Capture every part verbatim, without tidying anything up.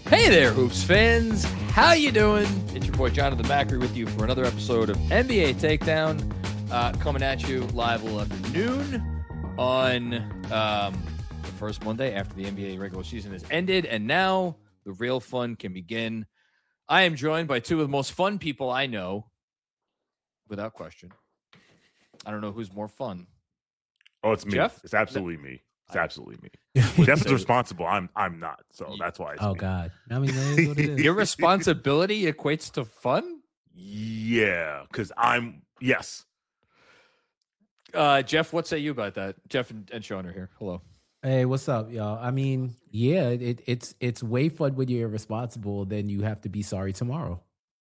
Hey there, Hoops fans. How you doing? It's your boy Jonathan Macri with you for another episode of N B A Takedown, uh, coming at you live all afternoon on um, the first Monday after the N B A regular season has ended, and now the real fun can begin. I am joined by two of the most fun people I know, without question. I don't know who's more fun. Oh, it's me. Jeff? It's absolutely me. It's I, absolutely me. Jeff is responsible. I'm I'm not. So Yeah. that's why it's Oh me. God. I mean, that is what it is. Your responsibility equates to fun? Yeah, because I'm yes. Uh, Jeff, what say you about that? Jeff and, and Sean are here. Hello. Hey, what's up, y'all? I mean, yeah, it, it's it's way fun when you're irresponsible. Then you have to be sorry tomorrow.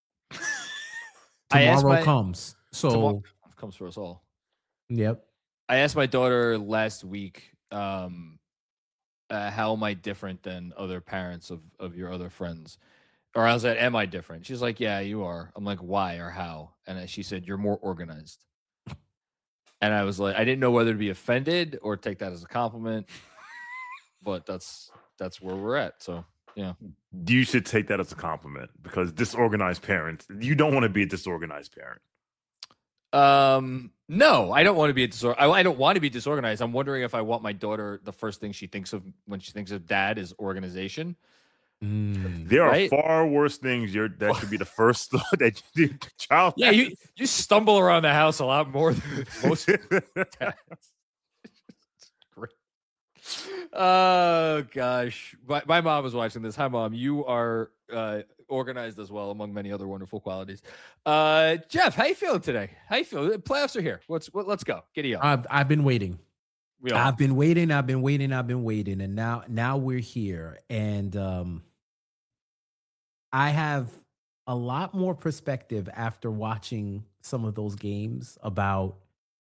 I asked Tomorrow my- comes. So, Tomorrow comes for us all. yep. I asked my daughter last week, um, uh, how am I different than other parents of, of your other friends? Or I was like, am I different? She's like, yeah, you are. I'm like, why or how? And she said, you're more organized. And I was like, I didn't know whether to be offended or take that as a compliment, but that's that's where we're at. So, yeah. You should take that as a compliment because disorganized parents, you don't want to be a disorganized parent. Um, no, I don't want to be a disor- I, I don't want to be disorganized. I'm wondering if I want my daughter, the first thing she thinks of when she thinks of dad is organization. Mm. There Right? are far worse things you're, that should be the first thought that you do. Child Yeah, you you stumble around the house a lot more than most dads. Great. Oh gosh, my, my mom was watching this. Hi, mom. You are uh, organized as well, among many other wonderful qualities. Uh, Jeff, how you feeling today? How you feeling? The playoffs are here. Let's what, let's go. Giddy up. I've I've been waiting. We all- I've been waiting. I've been waiting. I've been waiting, and now now we're here. And um, I have a lot more perspective after watching some of those games about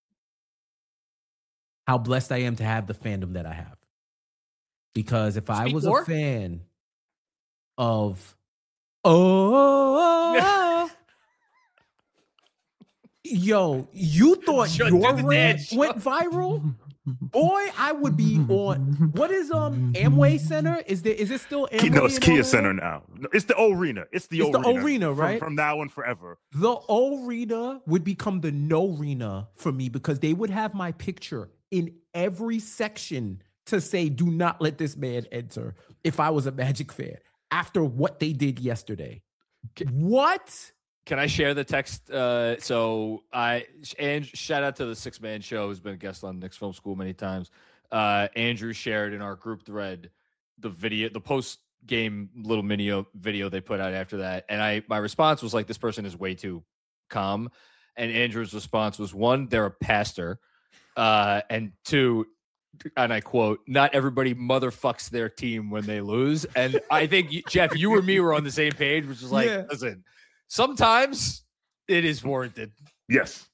how blessed I am to have the fandom that I have. Because if I Speak was more. a fan of oh yo, you thought Shut- do your the rant dance. went viral? Boy, I would be on what is um Amway Center? Is there is it still Amway? no, it's in Kia Orlando? Center now. No, it's the arena. It's the It's the arena. arena, From- right? From, now on forever. The arena would become the no arena for me because they would have my picture in every section to say, do not let this man enter if I was a Magic fan after what they did yesterday. What? Can I share the text? Uh, so I and shout out to the six man show who's been a guest on Knicks Film School many times. Uh, Andrew shared in our group thread the video, the post game little mini video they put out after that, and I my response was like, "This person is way too calm," and Andrew's response was one, "They're a pastor," uh, and two, and I quote, "Not everybody motherfucks their team when they lose," and I think Jeff, you and me were on the same page, which is like, Yeah. listen. Sometimes it is warranted. Yes.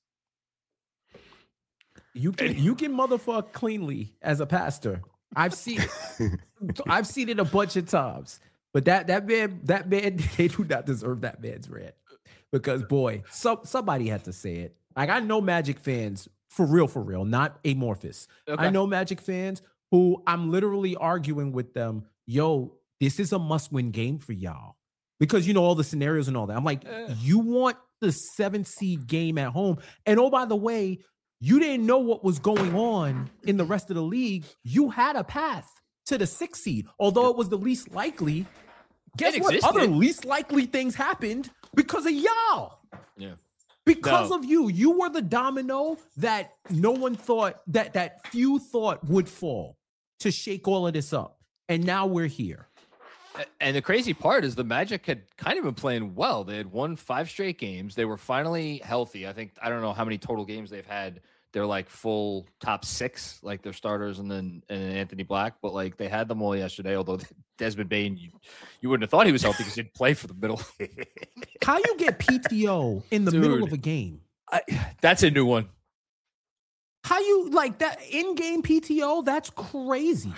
You can you can motherfuck cleanly as a pastor. I've seen I've seen it a bunch of times. But that that man that man they do not deserve that man's rant. Because boy, some somebody had to say it. Like I know Magic fans for real, for real, not amorphous. Okay. I know Magic fans who I'm literally arguing with them. Yo, this is a must-win game for y'all. Because you know all the scenarios and all that. I'm like, Eh. you want the seven seed game at home. And oh, by the way, you didn't know what was going on in the rest of the league. You had a path to the sixth seed, although it was the least likely. Guess It what? existed. Other least likely things happened because of y'all. Yeah. Because No. of you. You were the domino that no one thought, that that few thought would fall to shake all of this up. And now we're here. And the crazy part is the Magic had kind of been playing well. They had won five straight games. They were finally healthy. I think, I don't know how many total games they've had. They're like full top six, like their starters and then and Anthony Black. But like they had them all yesterday, although Desmond Bane, you, you wouldn't have thought he was healthy because he didn't play for the middle. How you get P T O in the middle Dude. of a game? I, that's a new one. How you like that in-game P T O? That's crazy.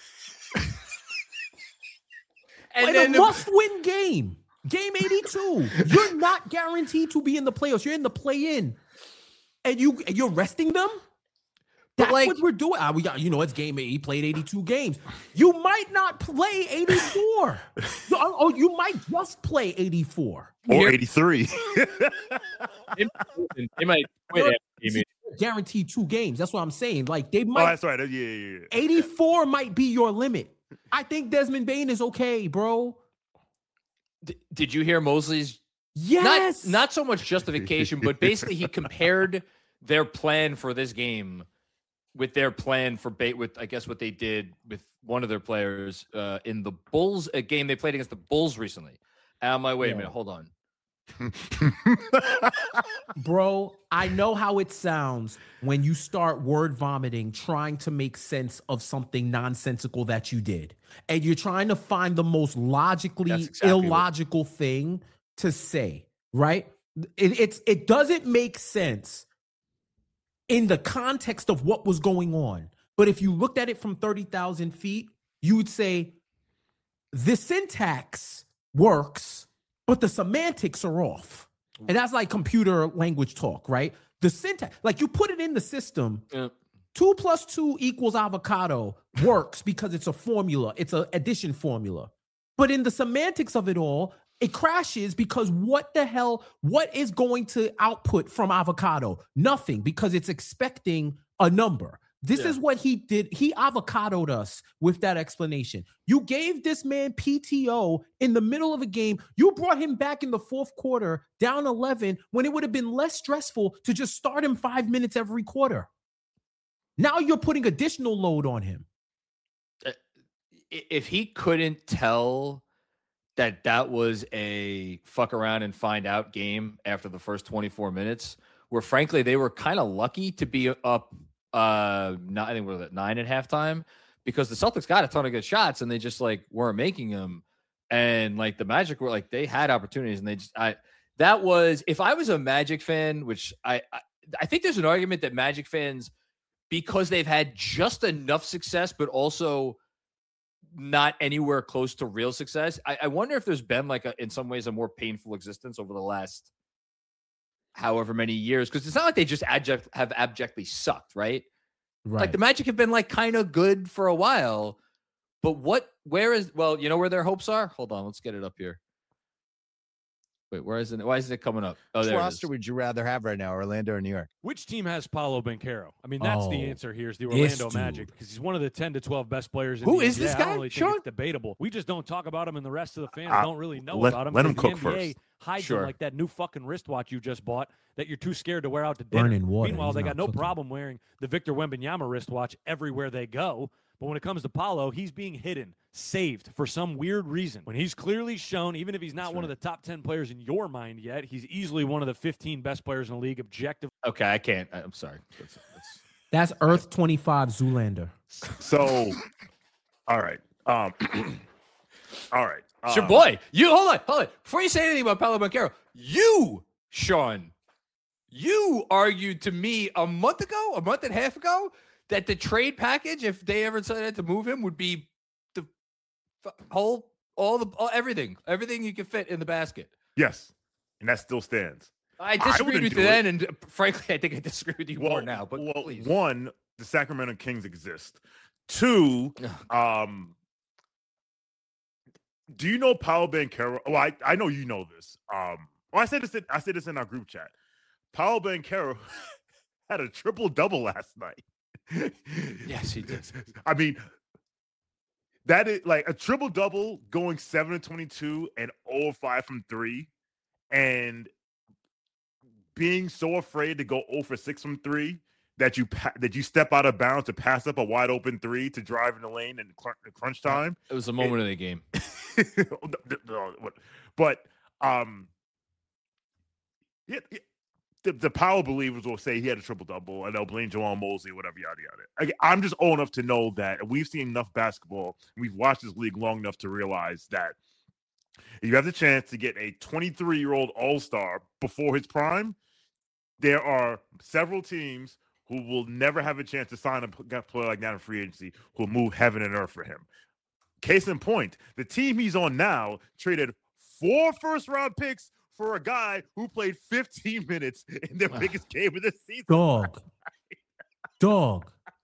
And In then a the- must-win game, game eighty-two, you're not guaranteed to be in the playoffs. You're in the play-in, and you you're resting them. That's like, what we're doing. Ah, we got, you know, it's game eight. He played eighty-two games. You might not play eighty-four. oh, oh, you might just play eighty-four. Or eighty-three. they might quit after guaranteed two games. That's what I'm saying. Like they Oh, might. that's right. Yeah, yeah, yeah. eighty-four might be your limit. I think Desmond Bane is okay, bro. D- did you hear Mosley's? Yes. Not, not so much justification, but basically he compared their plan for this game with their plan for bait with, I guess, what they did with one of their players uh, in the Bulls, a game they played against the Bulls recently. And I'm like, wait Yeah. a minute, hold on. Bro, I know how it sounds when you start word vomiting, trying to make sense of something nonsensical that you did. And you're trying to find the most logically exactly illogical what... thing to say, right? It, it's it doesn't make sense in the context of what was going on. But if you looked at it from thirty thousand feet, you would say the syntax works, but the semantics are off. And that's like computer language talk, right? The syntax, like you put it in the system, Yeah. two plus two equals avocado works because it's a formula. It's an addition formula. But in the semantics of it all, it crashes because what the hell, what is going to output from avocado? Nothing, because it's expecting a number. This Yeah. is what he did. He avocadoed us with that explanation. You gave this man P T O in the middle of a game. You brought him back in the fourth quarter, down eleven, when it would have been less stressful to just start him five minutes every quarter. Now you're putting additional load on him. If he couldn't tell that that was a fuck around and find out game after the first twenty-four minutes, where frankly they were kind of lucky to be up uh not, I think what was it, nine at halftime, because the Celtics got a ton of good shots and they just like weren't making them. And like the Magic were like, they had opportunities and they just I that was, if I was a Magic fan, which I I, I think there's an argument that Magic fans, because they've had just enough success, but also not anywhere close to real success. I, I wonder if there's been like a, in some ways, a more painful existence over the last however many years. Cause it's not like they just abject, have abjectly sucked, right? Right. Like the Magic have been like kind of good for a while, but what, where is, well, you know where their hopes are? Hold on. Let's get it up here. Wait, where is it? Why isn't it coming up? Oh, Which there it roster is. would you rather have right now, Orlando or New York? Which team has Paolo Banchero? I mean, that's Oh, the answer here is the this Orlando Magic, dude. because he's one of the ten to twelve best players in Who the is N B A. this I don't guy, really think Sean? it's debatable. We just don't talk about him, and the rest of the fans Uh, don't really know let- about him. let him because cook the N B A first. hides Sure. him like that new fucking wristwatch you just bought that you're too scared to wear out to dinner. Burning water. Meanwhile, He's they not got no cooking. problem wearing the Victor Wembanyama wristwatch everywhere they go. But when it comes to Paolo, he's being hidden, saved for some weird reason. When he's clearly shown, even if he's not That's one of the top ten players in your mind yet, he's easily one of the fifteen best players in the league, objective. Okay. I can't, I- I'm sorry. That's, that's, That's Earth twenty-five Zoolander. So, all right. Um, all right. It's your um, boy. You hold on, hold on. Before you say anything about Paolo Banchero, you, Sean, you argued to me a month ago, a month and a half ago, that the trade package, if they ever decided to move him, would be the f- whole, all the, all, everything, everything you can fit in the basket. Yes, and that still stands. I disagreed wouldn't with do you it. then, and uh, frankly, I think I disagree with you Well, more now. But well, please, one, the Sacramento Kings exist. Two, um, do you know Paolo Banchero? Oh, I, I know you know this. Um, oh, I said this. In, I said this in our group chat. Paolo Banchero had a triple double last night. yes, he did. I mean, that is like a triple double going seven and twenty-two and zero of five from three, and being so afraid to go zero for six from three that you pa- that you step out of bounds to pass up a wide open three to drive in the lane in cr- crunch time. It was a moment of the game. But um, yeah, yeah, the, the power believers will say he had a triple double, and they'll blame Jamal Mosley, whatever, yada yada. I, I'm just old enough to know that, and we've seen enough basketball, and we've watched this league long enough to realize that if you have the chance to get a twenty-three year old all star before his prime, there are several teams who will never have a chance to sign a player like that in free agency who will move heaven and earth for him. Case in point, the team he's on now traded four first round picks for a guy who played fifteen minutes in their biggest game of the season. Dog. Dog.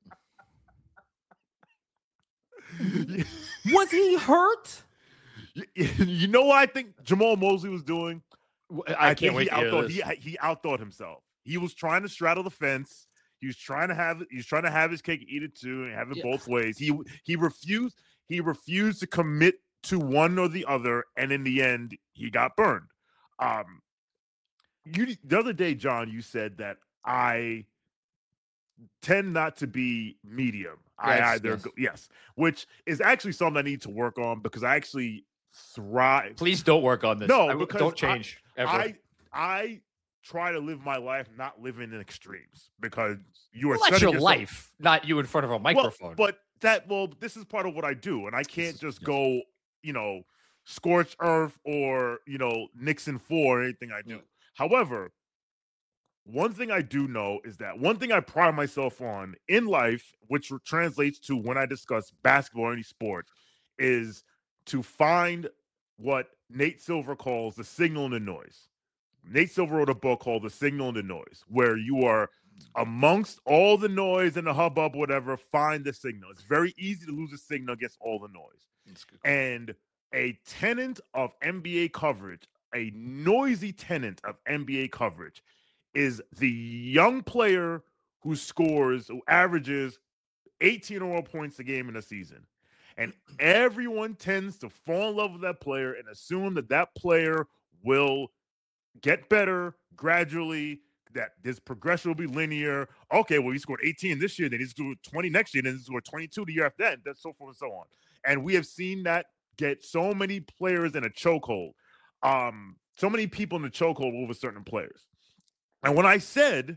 Was he hurt? You know what I think Jamal Mosley was doing? I, I can't think wait he to hear outthought, this. he, he outthought himself. He was trying to straddle the fence. He was trying to have he was trying to have his cake and eat it too, and have it Yeah. both ways. He he refused he refused to commit to one or the other, and in the end, he got burned. Um, you the other day, John, you said that I tend not to be medium. I Yes, either yes. go, yes, which is actually something I need to work on because I actually thrive. Please don't work on this. No, I, because don't change I, ever. I I try to live my life not living in extremes because you are well, that's setting your yourself- life, not you in front of a Well, microphone. but that well, this is part of what I do, and I can't is- just yes. go, you know, scorched earth or you know Nixon four or anything I do. Yeah. However, one thing I do know is that one thing I pride myself on in life, which translates to when I discuss basketball or any sport, is to find what Nate Silver calls the signal and the noise. Nate Silver wrote a book called The Signal and the Noise, where you are amongst all the noise and the hubbub, whatever, find the signal. It's very easy to lose a signal against all the noise. That's good. And a tenant of N B A coverage, a noisy tenant of N B A coverage, is the young player who scores, who averages eighteen or more points a game in a season. And everyone tends to fall in love with that player and assume that that player will get better gradually, that this progression will be linear. Okay, well, he scored eighteen this year, then he's doing twenty next year, then he's scored twenty-two the year after that, and that's so forth and so on. And we have seen that get so many players in a chokehold, um, so many people in the chokehold over certain players. And when I said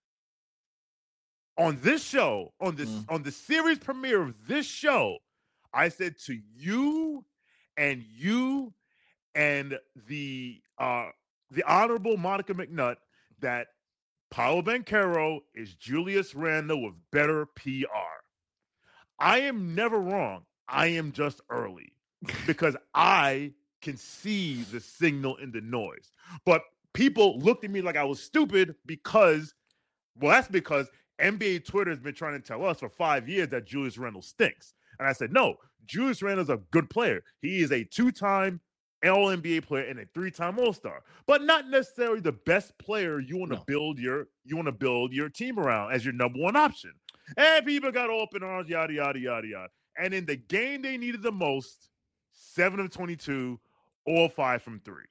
on this show, on this Mm. on the series premiere of this show, I said to you and you and the uh the honorable Monica McNutt that Paolo Banchero is Julius Randle with better P R. I am never wrong. I am just early because I can see the signal in the noise. But people looked at me like I was stupid because, well, that's because N B A Twitter has been trying to tell us for five years that Julius Randle stinks. And I said, no, Julius Randle's a good player. He is a two-time All N B A player and a three-time All-Star, but not necessarily the best player you want to No. build your you want to build your team around as your number one option. And people got open arms, yada yada yada yada. And in the game they needed the most, seven of twenty-two, all five from three.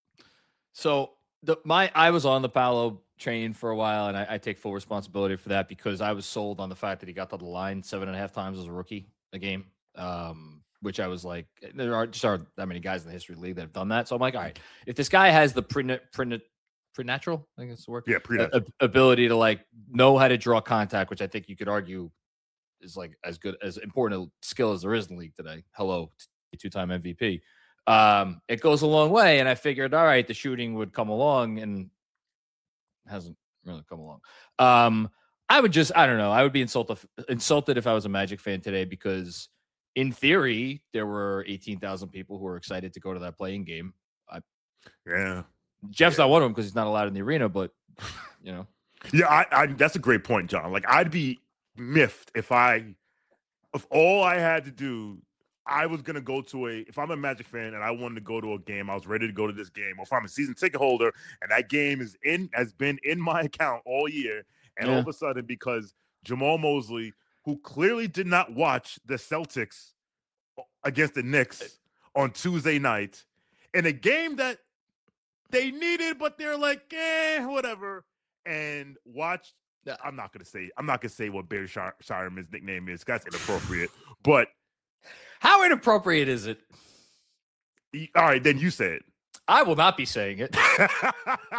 So the my I was on the Paolo train for a while, and I, I take full responsibility for that because I was sold on the fact that he got to the line seven and a half times as a rookie a game. Um, which I was like, there are just aren't that many guys in the history of the league that have done that. So I'm like, all right, if this guy has the pre pre preternatural, I think that's the word, Yeah, pretty a- a- ability to like know how to draw contact, which I think you could argue is like as good as important a skill as there is in the league today. Hello, two-time M V P. Um, it goes a long way, and I figured, all right, the shooting would come along, and it hasn't really come along. Um, I would just, I don't know, I would be insulted insulted if I was a Magic fan today because, in theory, there were eighteen thousand people who were excited to go to that playing game. I, Yeah. Jeff's not one of them because he's not allowed in the arena, but you know, Yeah, I, I that's a great point, John. Like I'd be miffed if I if all I had to do, I was gonna go to a if I'm a Magic fan and I wanted to go to a game, I was ready to go to this game, or if I'm a season ticket holder and that game is in has been in my account all year, and all Yeah. of a sudden because Jamal Mosley, who clearly did not watch the Celtics against the Knicks on Tuesday night, in a game that they needed, but they're like, eh, whatever. And watch. Yeah. I'm not gonna say. I'm not gonna say what Barry Shire, Shireman's nickname is. That's inappropriate. But how inappropriate is it? he- all right, then you say I will not be saying it. it.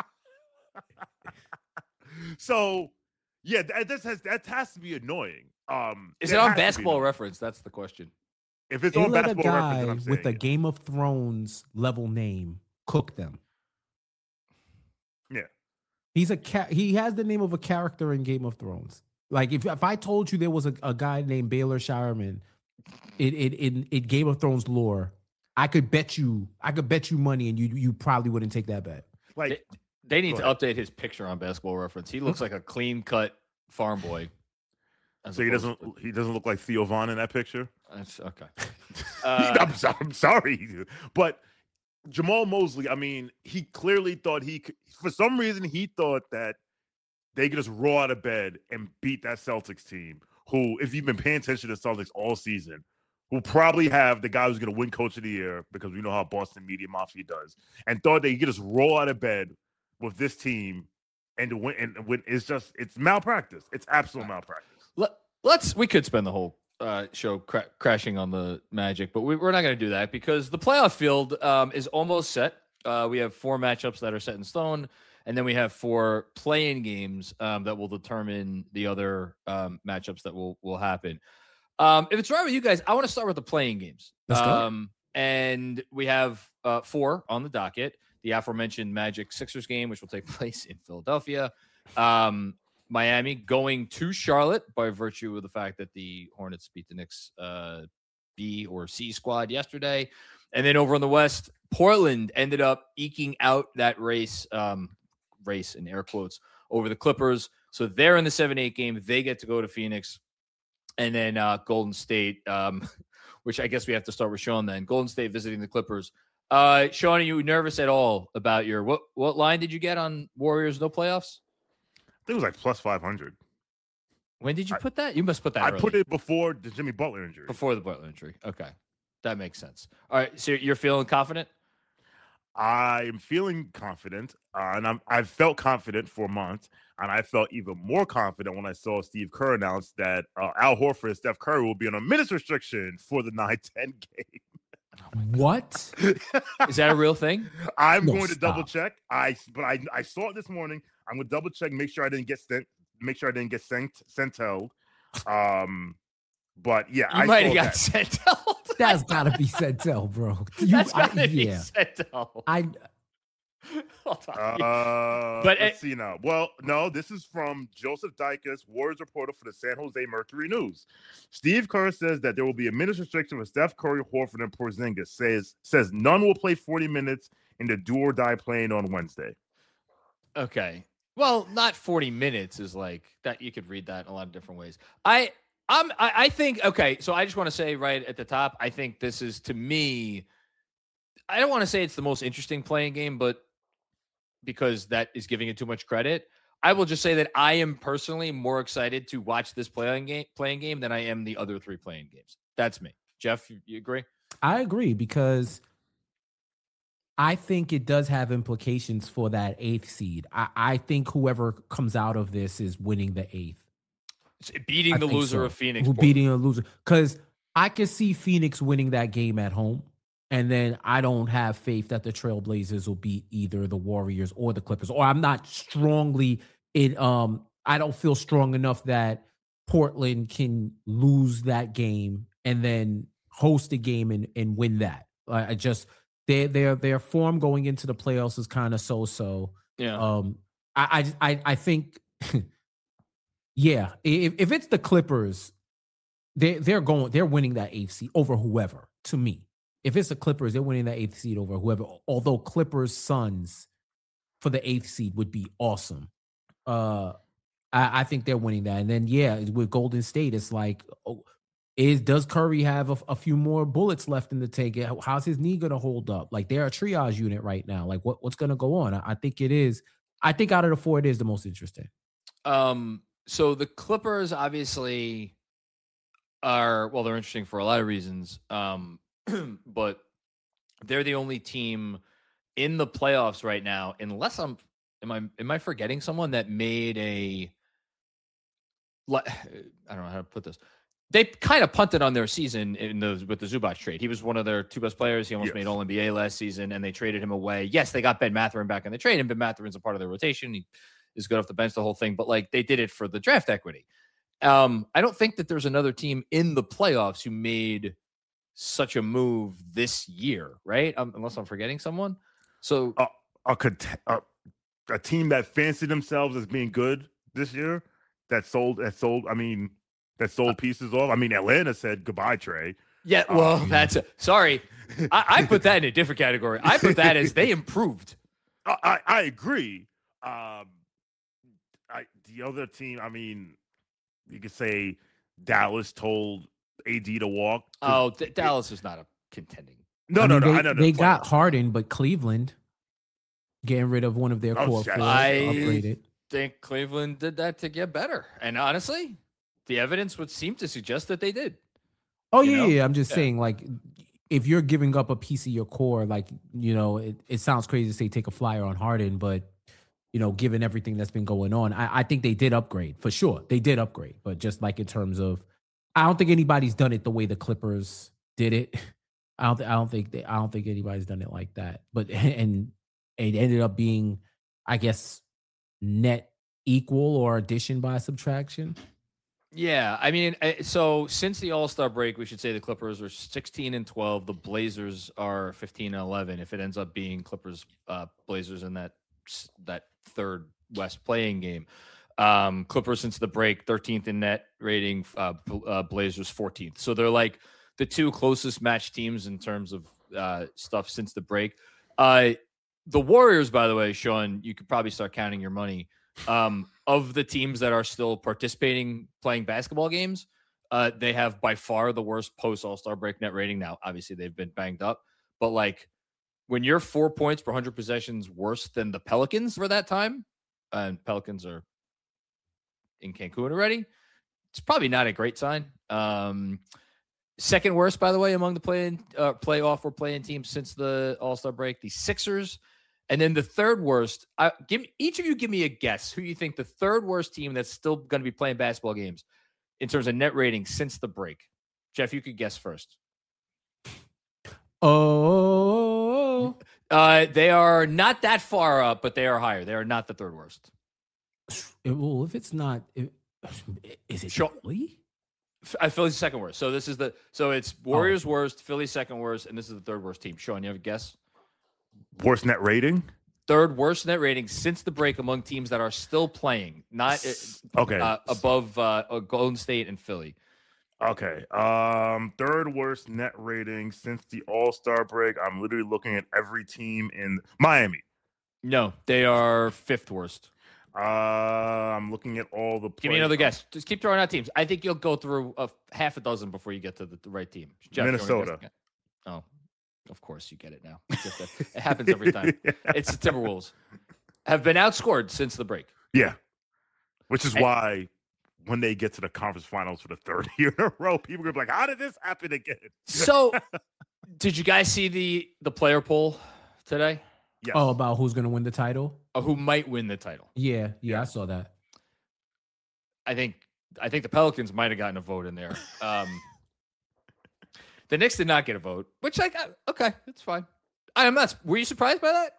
So yeah, that that has that has to be annoying. Um, Is that it on has to be Basketball annoying. Reference? That's the question. If it's They on let a Basketball Reference, guy then I'm saying with a it. Game of Thrones level name cook them. Yeah. He's a cat. He has the name of a character in Game of Thrones. Like if, if I told you there was a, a guy named Baylor Shireman in, in in in Game of Thrones lore, I could bet you I could bet you money, and you you probably wouldn't take that bet. Like They need Go to ahead. update his picture on Basketball Reference. He looks like a clean cut farm boy. as so he opposed doesn't to- he doesn't look like Theo Vaughn in that picture. That's okay. I'm, Uh, so- I'm sorry, but Jamal Mosley. I mean, he clearly thought he could. For some reason, he thought that they could just roll out of bed and beat that Celtics team. Who, if you've been paying attention to Celtics all season, will probably have the guy who's going to win Coach of the Year because we know how Boston Media Mafia does, and thought they could just roll out of bed with this team and to win. And win. It's just it's malpractice. It's absolute malpractice. let, let's we could spend the whole uh, show cra- crashing on the Magic, but we, we're not going to do that because the playoff field um, is almost set. Uh, we have four matchups that are set in stone, and then we have four play-in games um, that will determine the other um, matchups that will will happen. Um, if it's right with you guys, I want to start with the playing games. Let's go. Um, and we have uh, four on the docket. The aforementioned Magic Sixers game, which will take place in Philadelphia. Um, Miami going to Charlotte by virtue of the fact that the Hornets beat the Knicks uh, B or C squad yesterday. And then over on the West, Portland ended up eking out that race, um, race in air quotes, over the Clippers. So they're in the seven eight game. They get to go to Phoenix. And then uh, Golden State, um, which I guess we have to start with Sean then. Golden State visiting the Clippers. Uh, Sean, are you nervous at all about your what? What line did you get on Warriors no playoffs? I think it was like plus five hundred. When did you I- put that? You must put that. I early. put it before the Jimmy Butler injury. before the Butler injury. Okay, that makes sense. All right, so you're feeling confident? I'm feeling confident, uh, and I'm, I've felt confident for a month, and I felt even more confident when I saw Steve Kerr announce that uh, Al Horford and Steph Curry will be on a minutes restriction for the nine ten game. What? Is that a real thing? I'm No, going to double stop. check. I but I I saw it this morning. I'm going to double check, make sure I didn't get sent, make sure I didn't get sent sent held. Um, but yeah, You I might saw have got that. sent out. That's gotta be Sentel, bro. You, That's I, gotta be yeah. sent out. I Hold on. Uh, But let's it- see now. Well, no, this is from Joseph Dicus, Warriors reporter for the San Jose Mercury News. Steve Kerr says that there will be a minutes restriction with Steph Curry, Horford, and Porzingis. Says says none will play forty minutes in the do or die playing on Wednesday. Okay. Well, not forty minutes is like that. You could read that in a lot of different ways. I, I'm, I, I think, okay. So I just want to say right at the top, I think this is to me, I don't want to say it's the most interesting playing game, but because that is giving it too much credit, I will just say that I am personally more excited to watch this playing game, playing game than I am the other three playing games. That's me. Jeff, you, you agree? I agree because I think it does have implications for that eighth seed. I, I think whoever comes out of this is winning the eighth. It's beating I the think loser so. of Phoenix. Who Portland. beating a loser? Because I can see Phoenix winning that game at home, and then I don't have faith that the Trailblazers will beat either the Warriors or the Clippers. Or I'm not strongly in. Um, I don't feel strong enough that Portland can lose that game and then host a game and, and win that. I I just their their their form going into the playoffs is kind of so so. Yeah. Um, I I I, I think. Yeah, if, if it's the Clippers, they they're going they're winning that eighth seed over whoever. To me, if it's the Clippers, they're winning that eighth seed over whoever. Although Clippers Suns for the eighth seed would be awesome. Uh, I, I think they're winning that. And then yeah, with Golden State, it's like, oh, is does Curry have a, a few more bullets left in the tank? How's his knee going to hold up? Like they're a triage unit right now. Like what what's going to go on? I, I think it is. I think out of the four, it is the most interesting. Um. So the Clippers obviously are, well, they're interesting for a lot of reasons. Um, but they're the only team in the playoffs right now, unless I'm, am I, am I forgetting someone that made a, I don't know how to put this. They kind of punted on their season in the with the Zubac trade. He was one of their two best players. He almost Yes. made All N B A last season, and they traded him away. Yes, they got Ben Mathurin back in the trade, and Ben Mathurin's a part of their rotation. He is good off the bench, the whole thing. But like they did it for the draft equity. Um, I don't think that there's another team in the playoffs who made such a move this year, right? Um, unless I'm forgetting someone. So A, a, cont- a, a team that fancied themselves as being good this year that sold that sold. I mean, that sold pieces off. I mean, Atlanta said goodbye, Trey. yeah, well, Um, that's a, sorry. I, I put that in a different category. I put that as they improved. I, I, I agree. Um, I the other team. I mean, you could say Dallas told A D to walk. Oh, th- Dallas is not a contending. No, I no, mean, no. They, I know they the got playoffs. Harden, but Cleveland getting rid of one of their Oh, core shit. four, I- upgraded. think Cleveland did that to get better. And honestly, the evidence would seem to suggest that they did. Oh you yeah, know? yeah. I'm just Yeah. saying, like, if you're giving up a piece of your core, like, you know, it, it sounds crazy to say take a flyer on Harden, but you know, given everything that's been going on, I, I think they did upgrade for sure. They did upgrade, but just like in terms of, I don't think anybody's done it the way the Clippers did it. I don't. Th- I don't think. They, I don't think anybody's done it like that. But and it ended up being, I guess, net equal or addition by subtraction. Yeah, I mean, eh, so since the All Star break, we should say the Clippers are sixteen and twelve. The Blazers are fifteen and eleven. If it ends up being Clippers, uh, Blazers in that s- that third West playing game, um, Clippers since the break, thirteenth in net rating. Uh, Bl- uh, Blazers fourteenth. So they're like the two closest match teams in terms of uh, stuff since the break. Uh, the Warriors, by the way, Sean, you could probably start counting your money. Um, of the teams that are still participating playing basketball games, uh, they have by far the worst post All-Star break net rating. Now, obviously, they've been banged up, but like when you're four points per one hundred possessions worse than the Pelicans for that time, and Pelicans are in Cancun already, it's probably not a great sign. Um, second worst, by the way, among the play-in, uh, playoff or play-in teams since the All-Star break, the Sixers. And then the third worst, I, give me, each of you give me a guess who you think the third worst team that's still going to be playing basketball games in terms of net rating since the break. Jeff, you could guess first. Oh, Uh, they are not that far up, but they are higher. They are not the third worst. it, well, if it's not, it, is it Sure. Philly? F- uh, Philly's second worst. So this is the so it's Warriors worst, Philly second worst, and this is the third worst team. Sean, you have a guess? Worst net rating? Third worst net rating since the break among teams that are still playing, not uh, Okay. uh, above uh, uh, Golden State and Philly. Okay. Um, third worst net rating since the All-Star break. I'm literally looking at every team in Miami. No, they are fifth worst. Uh, I'm looking at all the. Give me another guess. Just keep throwing out teams. I think you'll go through a half a dozen before you get to the, the right team. Jeff, you wanna guess Minnesota. again? Oh, of course you get it now. It's just a- it happens every time. It's the Timberwolves. Have been outscored since the break. Yeah. Which is And- why when they get to the conference finals for the third year in a row, people are gonna be like, "How did this happen again?" So, did you guys see the the player poll today? Yes. Oh, about who's going to win the title? Or who might win the title? Yeah, yeah, I saw that. I think I think the Pelicans might have gotten a vote in there. Um, the Knicks did not get a vote, which I got. Okay, that's fine. I am not. Were you surprised by that?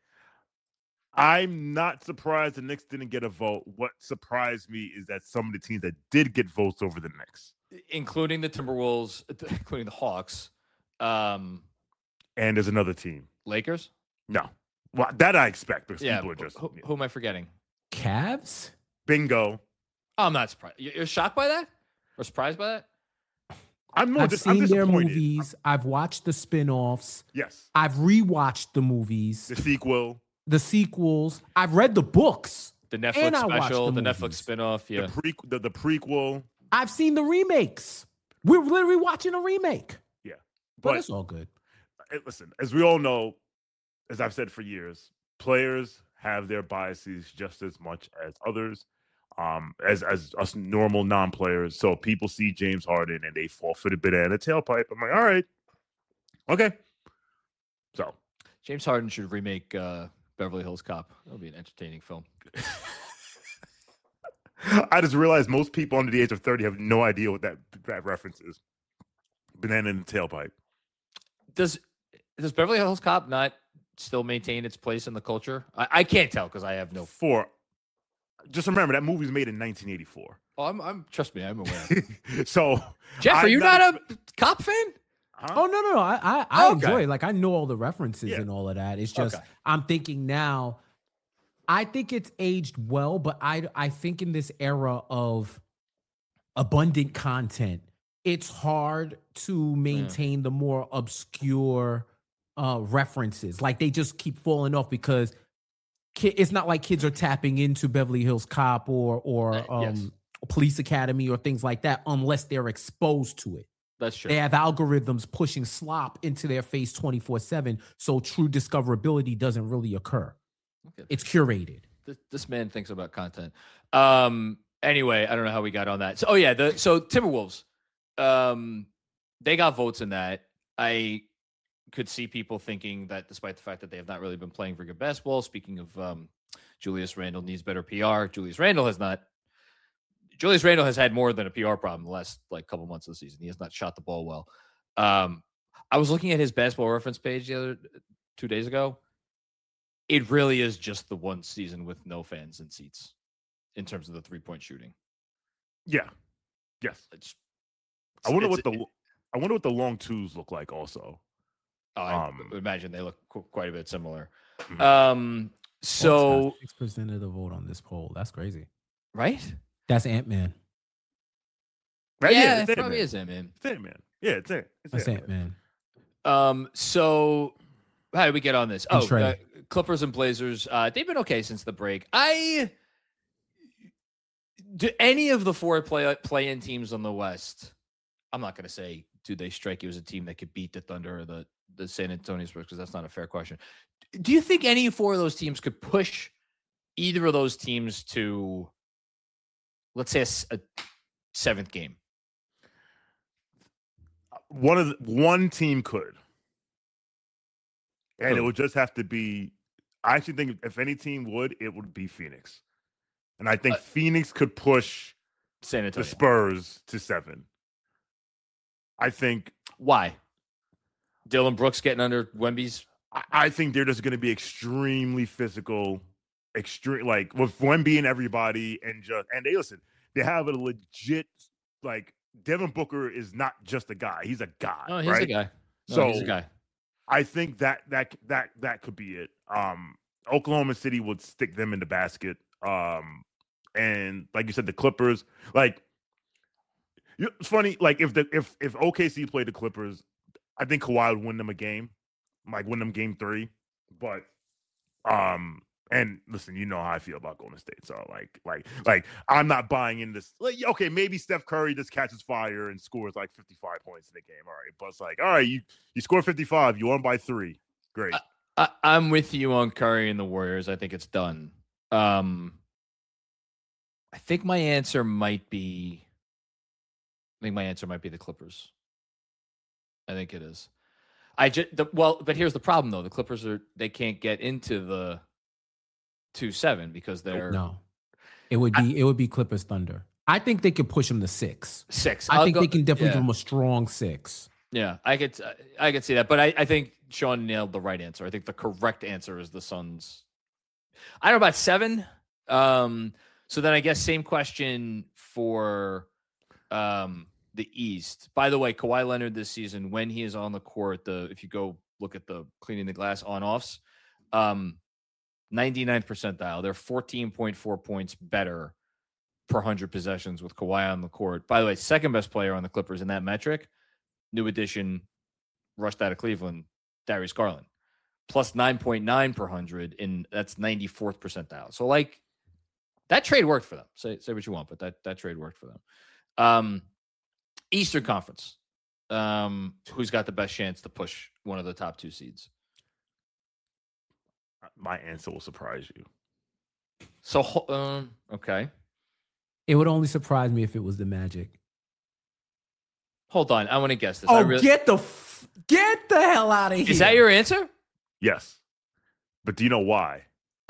I'm not surprised the Knicks didn't get a vote. What surprised me is that some of the teams that did get votes over the Knicks, Including the Timberwolves, including the Hawks, um, and there's another team. Lakers. No, well, that I expect because Yeah. people are just Who, who am I forgetting? Cavs? bingo. Oh, I'm not surprised. You- You're shocked by that, or surprised by that? I'm more. I've dis- I'm seen their disappointed. movies. I've watched the spin-offs. Yes, I've rewatched the movies, the sequel, the sequels. I've read the books. The Netflix And I watched special, the the, Netflix movies. spinoff. Yeah. the pre, the, the prequel. I've seen the remakes. We're literally watching a remake. Yeah. But, But it's all good. eh, listen, as we all know, as I've said for years, players have their biases just as much as others, um, as as us normal non-players. So people see James Harden and they fall for the banana tailpipe. I'm like, all right, okay. So James Harden should remake uh, Beverly Hills Cop. That'll be an entertaining film. I just realized most people under the age of thirty have no idea what that that reference is. Banana in the tailpipe. Does does Beverly Hills Cop not still maintain its place in the culture? I, I can't tell because I have no. For just remember that movie was made in nineteen eighty-four. Oh, I'm, I'm trust me, I'm aware. So Jeff, are I'm you not not a cop fan? huh? Oh no, no, no. I I, I Okay. enjoy it. Like I know all the references Yeah. and all of that. It's just Okay. I'm thinking now. I think it's aged well, but I I think in this era of abundant content, it's hard to maintain the more obscure uh, references. Like they just keep falling off because ki- it's not like kids are tapping into Beverly Hills Cop or or Uh, um yes. police academy or things like that unless they're exposed to it. That's true. They have algorithms pushing slop into their face twenty-four seven, so true discoverability doesn't really occur. Okay. It's curated. This, this man thinks about content. Um. Anyway, I don't know how we got on that. So, oh yeah, the so Timberwolves, um, they got votes in that. I could see people thinking that despite the fact that they have not really been playing very good basketball. Speaking of um, Julius Randle needs better P R. Julius Randle has not. Julius Randle has had more than a P R problem the last like couple months of the season. He has not shot the ball well. Um, I was looking at his basketball reference page the other two days ago. It really is just the one season with no fans and seats in terms of the three point shooting. Yeah. Yes. It's, I wonder it's, what the I wonder what the long twos look like. Also, oh, I um, imagine they look qu- quite a bit similar. Mhm. Um, so six percent of the vote on this poll. That's crazy. right? That's Ant-Man. right? Yeah, it's it probably Ant-Man. is it, man. It's Ant-Man. Yeah, it's it. It's That's Ant-Man. Ant-Man. Um, so how did we get on this? And Oh, Trey. uh, Clippers and Blazers. Uh, they've been okay since the break. I do any of the four play play-in teams on the West. I'm not going to say do they strike you as a team that could beat the Thunder or the the San Antonio Spurs because that's not a fair question. Do you think any four of those teams could push either of those teams to, let's say, a, s- a seventh game? One of the, one team could, and it Who? would just have to be. I actually think if any team would, it would be Phoenix, and I think Uh, Phoenix could push San the Antonio. Spurs to seven. I think. Why? Dylan Brooks getting under Wemby's. I- I think they're just going to be extremely physical, extreme like with Wemby and everybody, and just and they listen. They have a legit like Devin Booker is not just a guy; he's a guy. Oh, he's right? a guy. No, So he's a guy. I think that that that that could be it. Um, Oklahoma City would stick them in the basket. Um, and like you said, the Clippers. Like, you- it's funny. Like if the if if O K C played the Clippers, I think Kawhi would win them a game, like win them game three. But um, and listen, you know how I feel about Golden State. So like like like I'm not buying in this. Like, okay, maybe Steph Curry just catches fire and scores like fifty-five points in the game. All right, but it's like, all right, you you score fifty-five, you won by three. Great. I, I'm with you on Curry and the Warriors. I think it's done. Um, I think my answer might be. I think my answer might be the Clippers. I think it is. I just the, well, but here's the problem though: the Clippers are they can't get into the two seven because they're No, it would be it would be Clippers Thunder. I think they could push them to six. six. I I'll think go- they can definitely yeah. give them a strong six. Yeah, I could, I could see that, but I, I think Sean nailed the right answer. I think the correct answer is the Suns. I don't know about seven. Um, so then I guess same question for um, the East. By the way, Kawhi Leonard this season, when he is on the court, the if you go look at the cleaning the glass on offs, um, ninety-nine percentile. They're fourteen point four points better per one hundred possessions with Kawhi on the court. By the way, second best player on the Clippers in that metric. New addition, rushed out of Cleveland, Darius Garland, plus nine point nine per hundred, and that's ninety-fourth percentile. So, like, that trade worked for them. Say say what you want, but that that trade worked for them. Um, Eastern Conference, um, who's got the best chance to push one of the top two seeds? My answer will surprise you. So, ho- um, okay, It would only surprise me if it was the Magic. hold on. I want to guess this. I Oh, really- get the f- get the hell out of here! is that your answer? Yes, but do you know why?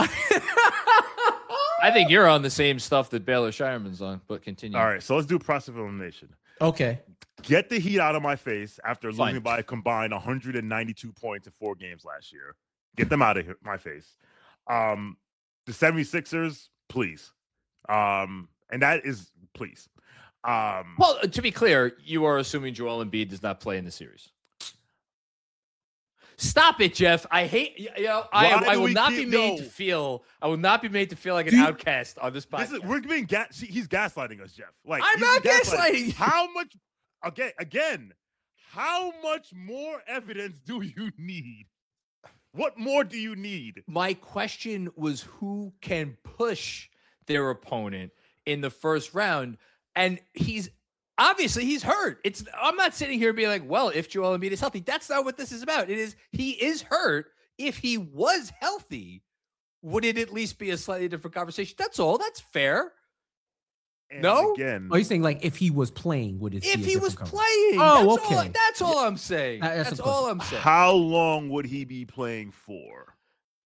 I think you're on the same stuff that Baylor Shireman's on, but continue. All right, so let's do process of elimination. Okay. Get the Heat out of my face after Fine. losing by a combined one hundred ninety-two points in four games last year. Get them out of here, my face. Um, the 76ers, please. Um, and that is please. Um, Well, to be clear, you are assuming Joel Embiid does not play in the series. Stop it, Jeff. I hate you know, I, Why I do will we not be keep- made no. to feel I will not be made to feel like an Do you- outcast on this podcast. this is, we're being ga- see, he's gaslighting us, Jeff. Like I'm he's not gaslighting you. How much? Again, again, how much more evidence do you need? What more do you need? My question was who can push their opponent in the first round, and he's obviously he's hurt. It's I'm not sitting here being like, well, if Joel Embiid is healthy, that's not what this is about. It is he is hurt. If he was healthy, would it at least be a slightly different conversation? That's all. That's fair. And No? again, Are you saying like if he was playing, would it? be a If he was different playing, Oh, that's all, okay. that's all I'm saying. Uh, that's That's, a all question. I'm saying. how long would he be playing for?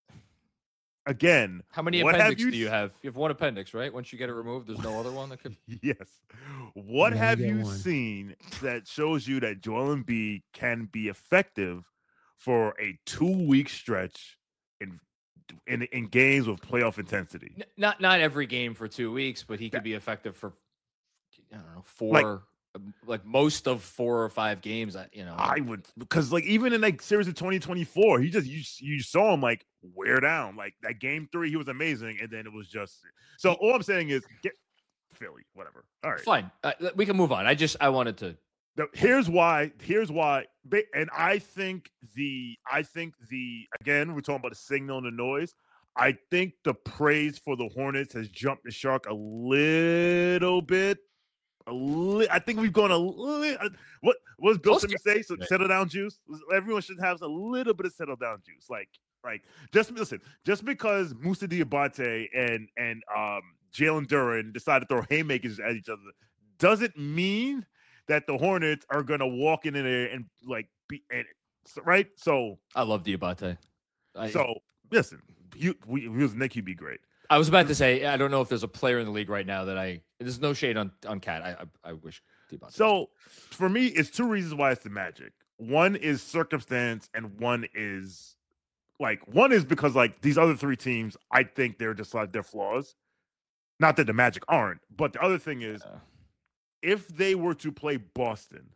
Again, How many what have appendix you do you s- have? You have one appendix, right? Once you get it removed, there's no other one that could. Yes. What Yeah, you have get you one. seen that shows you that Joel Embiid can be effective for a two-week stretch in in, in games with playoff intensity? N- Not not every game for two weeks, but he could be effective for I don't know four, Like- like, like most of four or five games. I- You know, I would, because like even in like series of twenty twenty-four, he just you you saw him like wear down. Like that game three, he was amazing, and then it was just so. All I'm saying is get Philly, whatever. All right, fine. Uh, we can move on. I just I wanted to. The- here's why. Here's why. ba- And I think the. I think the. Again, we're talking about the signal and the noise. I think the praise for the Hornets has jumped the shark a little bit. A li- I think we've gone a little. What what does Bill Most Simmons say? So Right. settle down juice. Everyone should have a little bit of settle down juice. Like like just listen. Just because Musa Diabate and and um Jalen Duren decided to throw haymakers at each other doesn't mean that the Hornets are gonna walk in there and like be and so, right. So I love Diabate. I, so listen. You we, if he was Nick, he'd be great. I was about to say I don't know if there's a player in the league right now that I. There's no shade on on Cat. I I, I wish Diabate. So for me, it's two reasons why it's the Magic. One is circumstance, and one is like one is because like these other three teams, I think they're just like their flaws. Not that the Magic aren't, but the other thing is Uh, if they were to play Boston,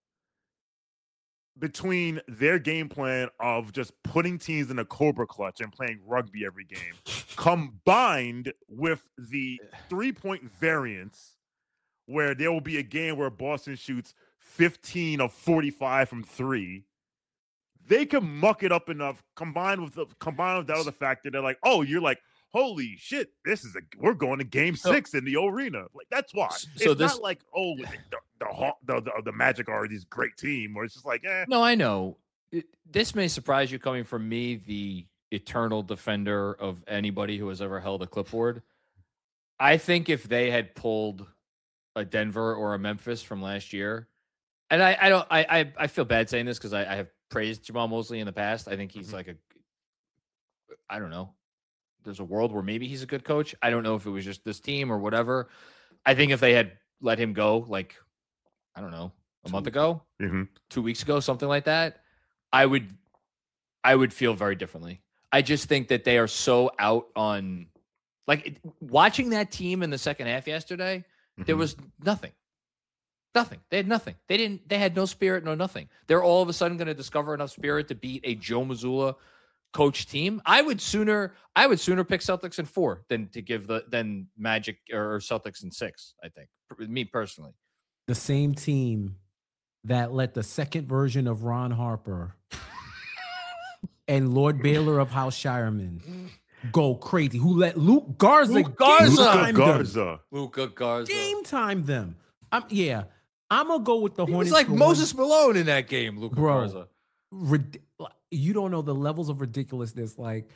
between their game plan of just putting teams in a Cobra clutch and playing rugby every game, combined with the three-point variance, where there will be a game where Boston shoots fifteen of forty-five from three, they can muck it up enough, combined with the combined with that other factor. They're like, oh, you're like, holy shit, this is a we're going to game So- six in the arena. Like that's why. So it's this- not like, oh, the the, Haw- the the the Magic are this great team, where it's just like, eh. No, I know. It, this may surprise you coming from me, the eternal defender of anybody who has ever held a clipboard. I think if they had pulled a Denver or a Memphis from last year, and I, I don't, I, I, I feel bad saying this because I, I have praised Jamal Mosley in the past. I think he's Mhm. like a, I don't know. There's a world where maybe he's a good coach. I don't know if it was just this team or whatever. I think if they had let him go, like, I don't know, a month ago, Mhm. two weeks ago, something like that, I would I would feel very differently. I just think that they are so out on like it- watching that team in the second half yesterday, there Mhm. was nothing. Nothing. They had nothing. They didn't they had no spirit, no nothing. They're all of a sudden going to discover enough spirit to beat a Joe Mazzulla coach team. I would sooner I would sooner pick Celtics in four than to give the than Magic or Celtics in six, I think. Me personally. The same team that let the second version of Ron Harper and Lord Baylor of House Shireman go crazy. Who let Luke Garza Luke Garza. game Luka time them. Garza. Luka Garza. Game time them. I'm yeah. I'm gonna go with the He Hornets. was like for one- Moses Malone in that game, Luka Bro. Garza. rid- you don't know the levels of ridiculousness. Like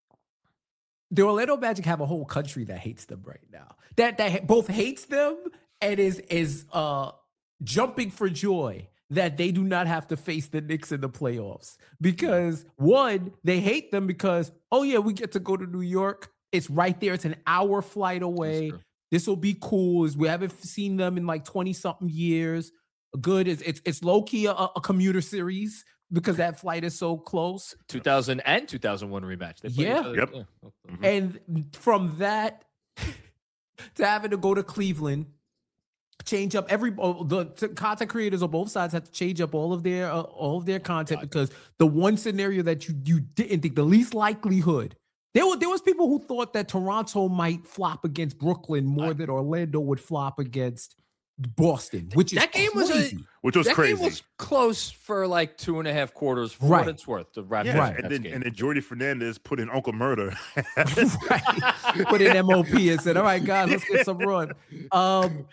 the Orlando Magic have a whole country that hates them right now. That that ha- both hates them and is is uh jumping for joy that they do not have to face the Knicks in the playoffs. Because one, they hate them because oh yeah, we get to go to New York. It's right there. It's an hour flight away. true. This will be cool. We haven't seen them in like twenty something years. Good. It's it's, it's low key a, a commuter series because that flight is so close. two thousand and two thousand one rematch. They played Yeah. each other- Yep. yeah. Mhm. And from that to having to go to Cleveland, change up every oh, the t- content creators on both sides have to change up all of their uh, all of their content because the one scenario that you you didn't think the least likelihood there were there was people who thought that Toronto might flop against Brooklyn more than Orlando would flop against Boston, which is That game was a- crazy. which was that crazy. game was close for like two and a half quarters for Right. what it's worth. The Raptors yeah, Right. and Nets then game. and then Jordy Fernandez put in Uncle Murder. Right. Put in M O P and said, "All right, guys, let's get some run." Um,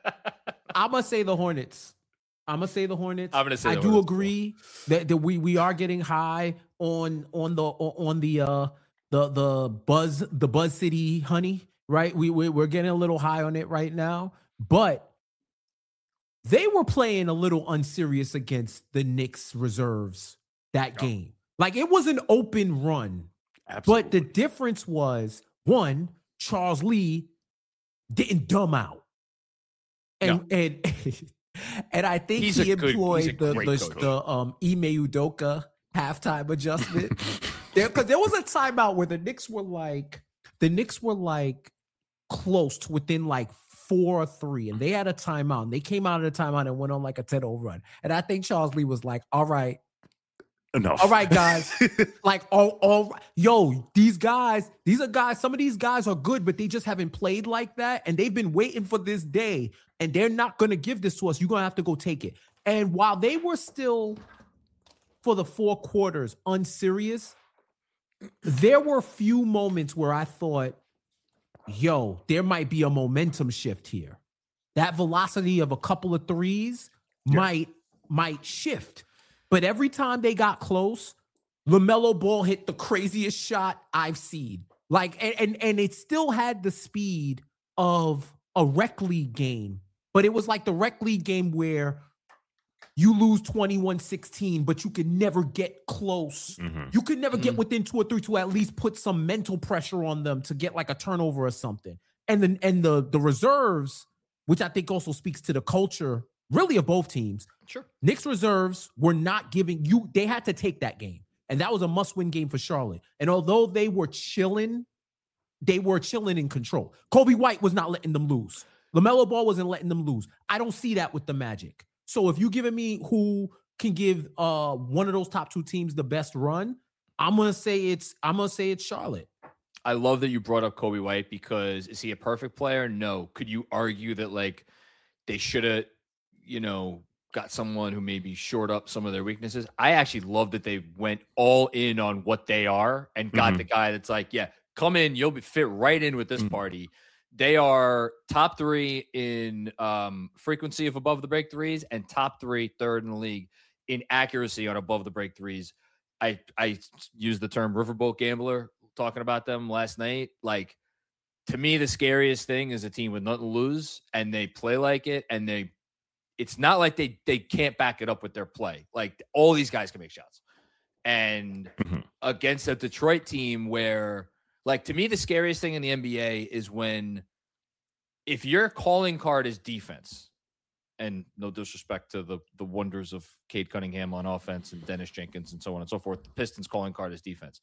I'm gonna say the Hornets. I'm gonna say the Hornets. I'm gonna say I the do Hornets as agree that, that we we are getting high on on the on the uh the the buzz the Buzz City honey. Right, we, we we're getting a little high on it right now, but they were playing a little unserious against the Knicks reserves that game. Like it was an open run. Absolutely. But the difference was one, Charles Lee didn't dumb out. And and and I think He's he a good- employed he's a the great the, coach. the um Ime Udoka halftime adjustment. There, because there was a timeout where the Knicks were like, the Knicks were like close to within like four or three, and they had a timeout. And they came out of the timeout and went on like a ten oh run. And I think Charles Lee was like, all right, Enough. all right, guys. Like, all, all, yo, these guys, these are guys, some of these guys are good, but they just haven't played like that. And they've been waiting for this day, and they're not going to give this to us. You're going to have to go take it. And while they were still, for the four quarters, unserious, there were a few moments where I thought, yo, there might be a momentum shift here. That velocity of a couple of threes Yeah. might might shift. But every time they got close, LaMelo Ball hit the craziest shot I've seen. Like, and, and, and it still had the speed of a rec league game, but it was like the rec league game where you lose twenty-one sixteen, but you could never get close. Mhm. You could never get Mhm. within two or three to at least put some mental pressure on them to get like a turnover or something. And then and the the reserves, which I think also speaks to the culture, really of both teams. Sure. Knicks reserves were not giving you, they had to take that game. And that was a must-win game for Charlotte. And although they were chilling, they were chilling in control. Kobe White was not letting them lose. LaMelo Ball wasn't letting them lose. I don't see that with the Magic. So if you're giving me who can give uh one of those top two teams the best run, I'm gonna say it's I'm gonna say it's Charlotte. I love that you brought up Kobe White because is he a perfect player? No. Could you argue that like they should have, you know, got someone who maybe shored up some of their weaknesses? I actually love that they went all in on what they are and got Mhm. the guy that's like, yeah, come in, you'll be fit right in with this Mhm. party. They are top three in um, frequency of above the break threes and top three, third in the league in accuracy on above the break threes. I I used the term riverboat gambler talking about them last night. Like, to me, the scariest thing is a team with nothing to lose and they play like it, and they it's not like they they can't back it up with their play. Like, all these guys can make shots. And Mhm. against a Detroit team where, like, to me, the scariest thing in the N B A is when if your calling card is defense, and no disrespect to the the wonders of Cade Cunningham on offense and Dennis Jenkins and so on and so forth, the Pistons calling card is defense.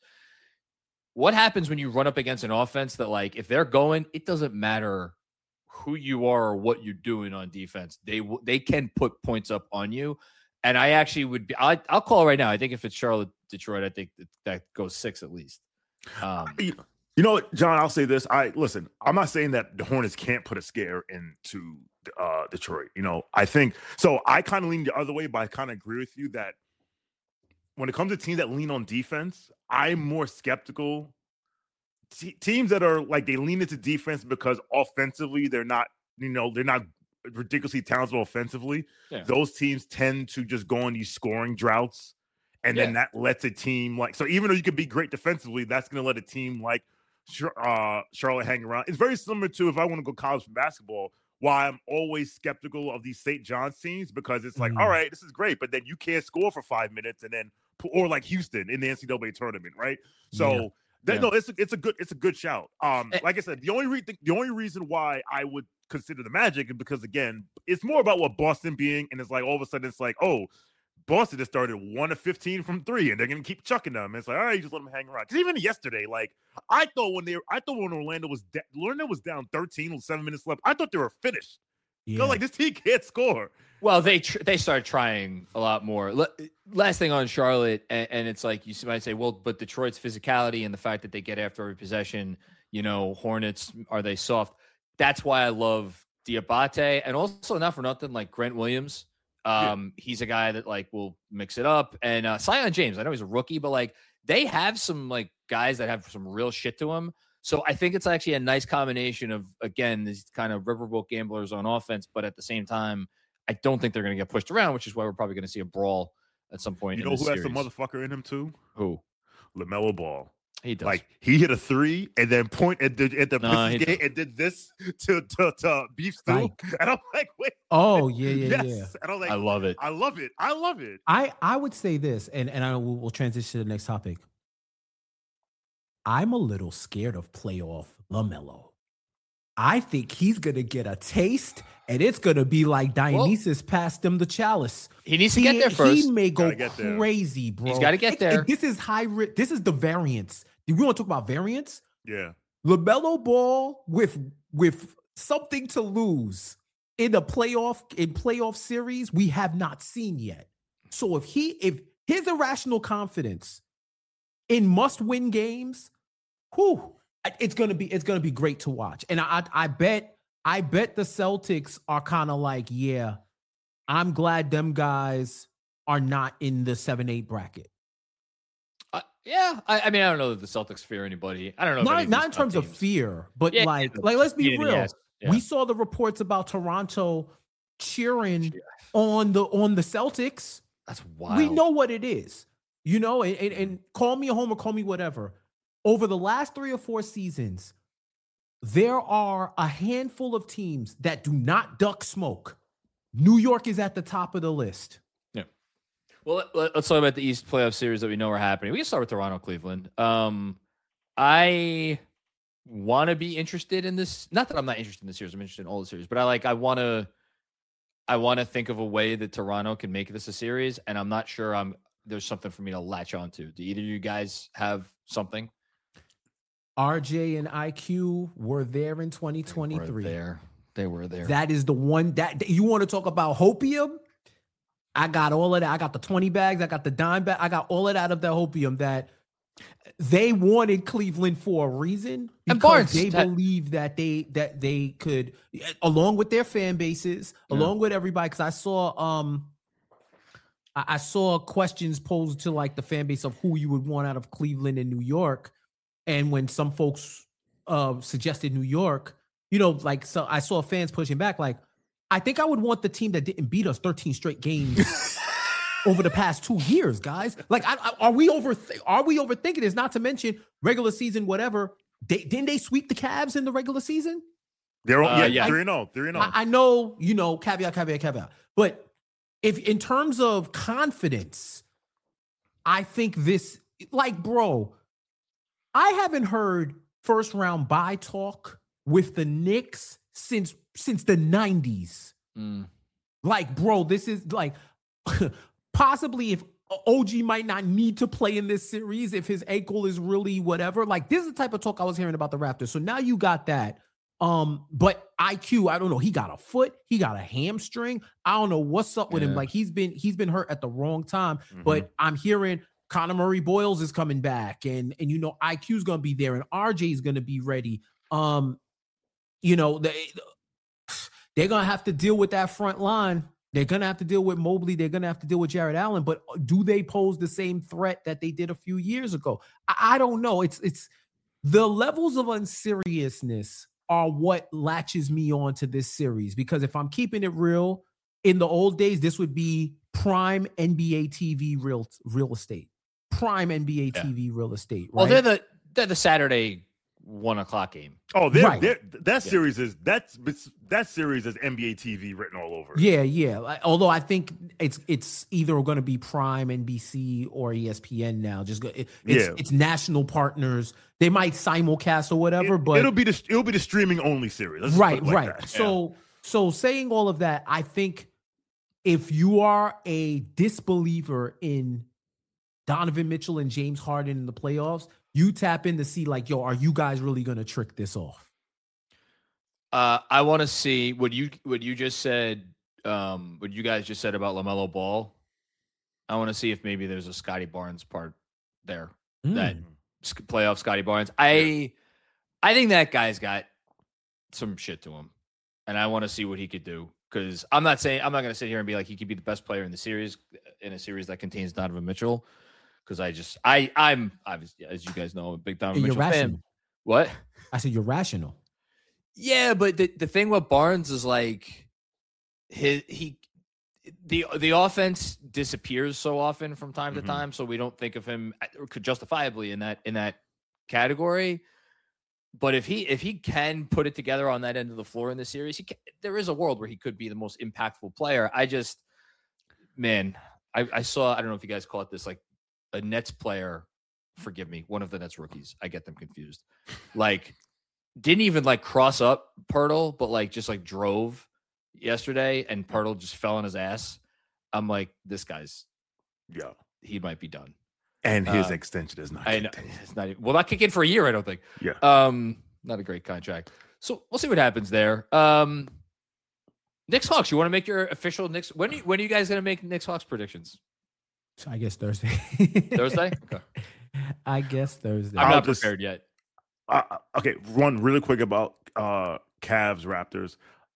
What happens when you run up against an offense that, like, if they're going, it doesn't matter who you are or what you're doing on defense. They w- they can put points up on you. And I actually would be, I, I'll call it right now. I think if it's Charlotte, Detroit, I think that, that goes six at least. Um, You you know what, John? I'll say this. I listen. I'm not saying that the Hornets can't put a scare into uh, Detroit. You know, I think so. I kind of lean the other way, but I kind of agree with you that when it comes to teams that lean on defense, I'm more skeptical. Te- teams that are like they lean into defense because offensively they're not, you know, they're not ridiculously talented offensively. Yeah. Those teams tend to just go on these scoring droughts. And then that lets a team like, so even though you could be great defensively, that's going to let a team like uh, Charlotte hang around. It's very similar to if I want to go college basketball, why I'm always skeptical of these Saint John's teams, because it's like, Mm. all right, this is great, but then you can't score for five minutes and then, or like Houston in the N C double A tournament, right? So Yeah. that, Yeah. no, it's a, it's a good, it's a good shout. Um, Eh. like I said, the only reason, the only reason why I would consider the Magic is because, again, it's more about what Boston being, and it's like all of a sudden it's like, oh, Boston just started one of fifteen from three, and they're gonna keep chucking them. It's like, all right, you just let them hang around. Because even yesterday, like I thought when they, were, I thought when Orlando was, de- Orlando was down thirteen with seven minutes left, I thought they were finished. Yeah. So like this team can't score. Well, they tr- they started trying a lot more. L- last thing on Charlotte, and, and it's like you might say, well, but Detroit's physicality and the fact that they get after every possession, you know, Hornets, are they soft? That's why I love Diabate, and also not for nothing, like Grant Williams. Um, yeah. He's a guy that like will mix it up. And uh, Sion James, I know he's a rookie, but like they have some like guys that have some real shit to them. So I think it's actually a nice combination of, again, these kind of riverboat gamblers on offense, but at the same time, I don't think they're going to get pushed around, which is why we're probably going to see a brawl at some point. You know in who series. has the motherfucker in him too? Who? LaMelo Ball. He does. Like he hit a three and then point at the at the no, game and did this to to, to beef stew. Like, and I'm like, wait. Oh yeah, yeah, yes. yeah. And I'm like, I love it. I love it. I love it. I I would say this, and and I will we'll transition to the next topic. I'm a little scared of playoff LaMelo. I think he's gonna get a taste, and it's gonna be like Dionysus well, passed him the chalice. He needs to he, get there first. He may go crazy, bro. He's got to get there. It, it, this is high risk. This is the variance. We want to talk about variance. Yeah, LaMelo Ball with with something to lose in a playoff in playoff series we have not seen yet. So if he if his irrational confidence in must-win games, whew, it's gonna be it's gonna be great to watch. And I I bet I bet the Celtics are kind of like, yeah, I'm glad them guys are not in the seven eight bracket. Uh, yeah, I, I mean, I don't know that the Celtics fear anybody. I don't know. Not not in terms of fear, but yeah, like like let's be real. Yes. Yeah. We saw the reports about Toronto cheering yeah. on the on the Celtics. That's wild. We know what it is, you know. And, and, and call me a homer, call me whatever. Over the last three or four seasons, there are a handful of teams that do not duck smoke. New York is at the top of the list. Yeah. Well, let, let's talk about the East playoff series that we know are happening. We can start with Toronto, Cleveland. Um, I want to be interested in this. Not that I'm not interested in the series. I'm interested in all the series, but I like. I want to. I want to think of a way that Toronto can make this a series, and I'm not sure. I'm there's something for me to latch onto. Do either of you guys have something? R J and I Q were there in twenty twenty-three. They were there. They were there. That is the one that you want to talk about hopium. I got all of that. I got the twenty bags. I got the dime bag. I got all of that of the hopium that they wanted Cleveland for a reason. And Barnes, they that, believe that they that they could, along with their fan bases, yeah. along with everybody. Because I saw um, I, I saw questions posed to like the fan base of who you would want out of Cleveland and New York. And when some folks uh, suggested New York, you know, like, so I saw fans pushing back. Like, I think I would want the team that didn't beat us thirteen straight games over the past two years, guys. Like, I, I, are we over? Are we overthinking this? Not to mention regular season, whatever. They, didn't they sweep the Cavs in the regular season? They're uh, yeah, yeah, three and zero, three and zero. I, I know, you know, caveat, caveat, caveat. But if in terms of confidence, I think this, like, bro. I haven't heard first round bye talk with the Knicks since since the nineties. Mm. Like, bro, this is like possibly if O G might not need to play in this series if his ankle is really whatever. Like, this is the type of talk I was hearing about the Raptors. So now you got that. Um, but I Q, I don't know. He got a foot, he got a hamstring. I don't know what's up with yeah. him. Like, he's been he's been hurt at the wrong time. Mm-hmm. But I'm hearing Connor Murray Boyles is coming back, and and you know I Q's gonna be there, and R J is gonna be ready. Um, you know they they're gonna have to deal with that front line. They're gonna have to deal with Mobley. They're gonna have to deal with Jared Allen. But do they pose the same threat that they did a few years ago? I, I don't know. It's it's the levels of unseriousness are what latches me on to this series, because if I'm keeping it real, in the old days, this would be prime N B A T V real real estate. Prime N B A yeah. T V real estate. Right? Well, they're the they're the Saturday one o'clock game. Oh, they're, right. they're, that series yeah. is that's that series is N B A T V written all over. Yeah, yeah. Although I think it's it's either going to be Prime, N B C, or E S P N now. Just it, it's yeah. it's national partners. They might simulcast or whatever, it, but it'll be the it'll be the streaming only series. Let's right, like right. That. So yeah. so saying all of that, I think if you are a disbeliever in Donovan Mitchell and James Harden in the playoffs, you tap in to see like, yo, are you guys really going to trick this off? Uh, I want to see what you what you just said, um, what you guys just said about LaMelo Ball. I want to see if maybe there's a Scotty Barnes part there. Mm. That playoff Scotty Barnes. I I think that guy's got some shit to him. and I want to see what he could do. Because I'm not saying I'm not going to sit here and be like he could be the best player in the series in a series that contains Donovan Mitchell. Because I just I I'm obviously, as you guys know, I'm a big Donovan You're Mitchell rational. fan. What? I said you're rational. Yeah, but the, the thing with Barnes is like his he the the offense disappears so often from time Mm-hmm. to time, so we don't think of him could justifiably in that in that category. But if he if he can put it together on that end of the floor in the series, he can, there is a world where he could be the most impactful player. I just, man, I, I saw I don't know if you guys caught this, like a Nets player. Forgive me, one of the Nets rookies. I get them confused. Like, didn't even like cross up Pirtle, but like just like drove yesterday, and Pirtle just fell on his ass. I'm like, this guy's, Yeah. he might be done. And his Uh, extension is not. I know kicked in. it's not even, will not kick in for a year. I don't think. Yeah. Um, not a great contract. So we'll see what happens there. Um, Knicks Hawks. You want to make your official Knicks? When are you, when are you guys going to make Knicks Hawks predictions? So I guess Thursday. Thursday. Okay. I guess Thursday. I'm I'll not just- prepared yet. Uh, okay, one really quick about uh Cavs Raptors.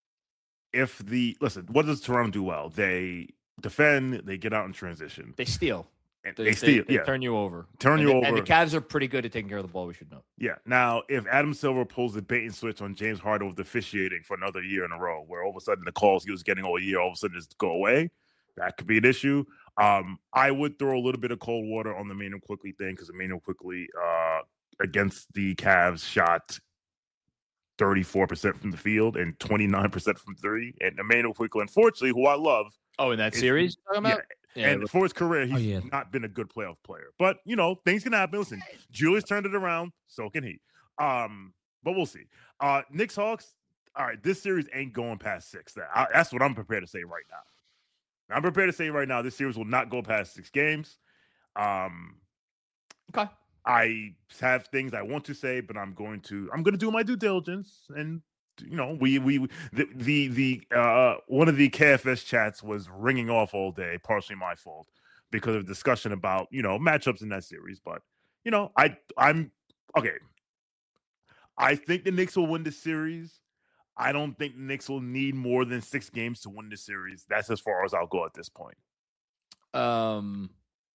If the listen, what does Toronto do well? They defend, they get out in transition, They steal. and They, they, they- steal. they yeah, turn you over. turn And you the, over. And the Cavs are pretty good at taking care of the ball. We should know. Yeah. Now, if Adam Silver pulls the bait and switch on James Harden with officiating for another year in a row, where all of a sudden the calls he was getting all year, all of a sudden just go away, that could be an issue. Um, I would throw a little bit of cold water on the Emmanuel Quickly thing because Emmanuel Quickly uh, against the Cavs shot thirty-four percent from the field and twenty-nine percent from three. And Emmanuel Quickly, unfortunately, who I love, Oh, in that It's- series you're talking yeah, about? Yeah. and for his career, he's Oh, yeah. not been a good playoff player. But you know, things can happen. Listen, Julius turned it around, so can he. Um, but we'll see. Uh, Knicks Hawks. All right, this series ain't going past six. That I, that's what I'm prepared to say right now. I'm prepared to say right now this series will not go past six games. Um, okay. I have things I want to say, but I'm going to I'm going to do my due diligence. And you know, we we the the the uh one of the K F S chats was ringing off all day, partially my fault because of discussion about you know matchups in that series. But you know, I I'm okay. I think the Knicks will win the series. I don't think the Knicks will need more than six games to win the series. That's as far as I'll go at this point. Um,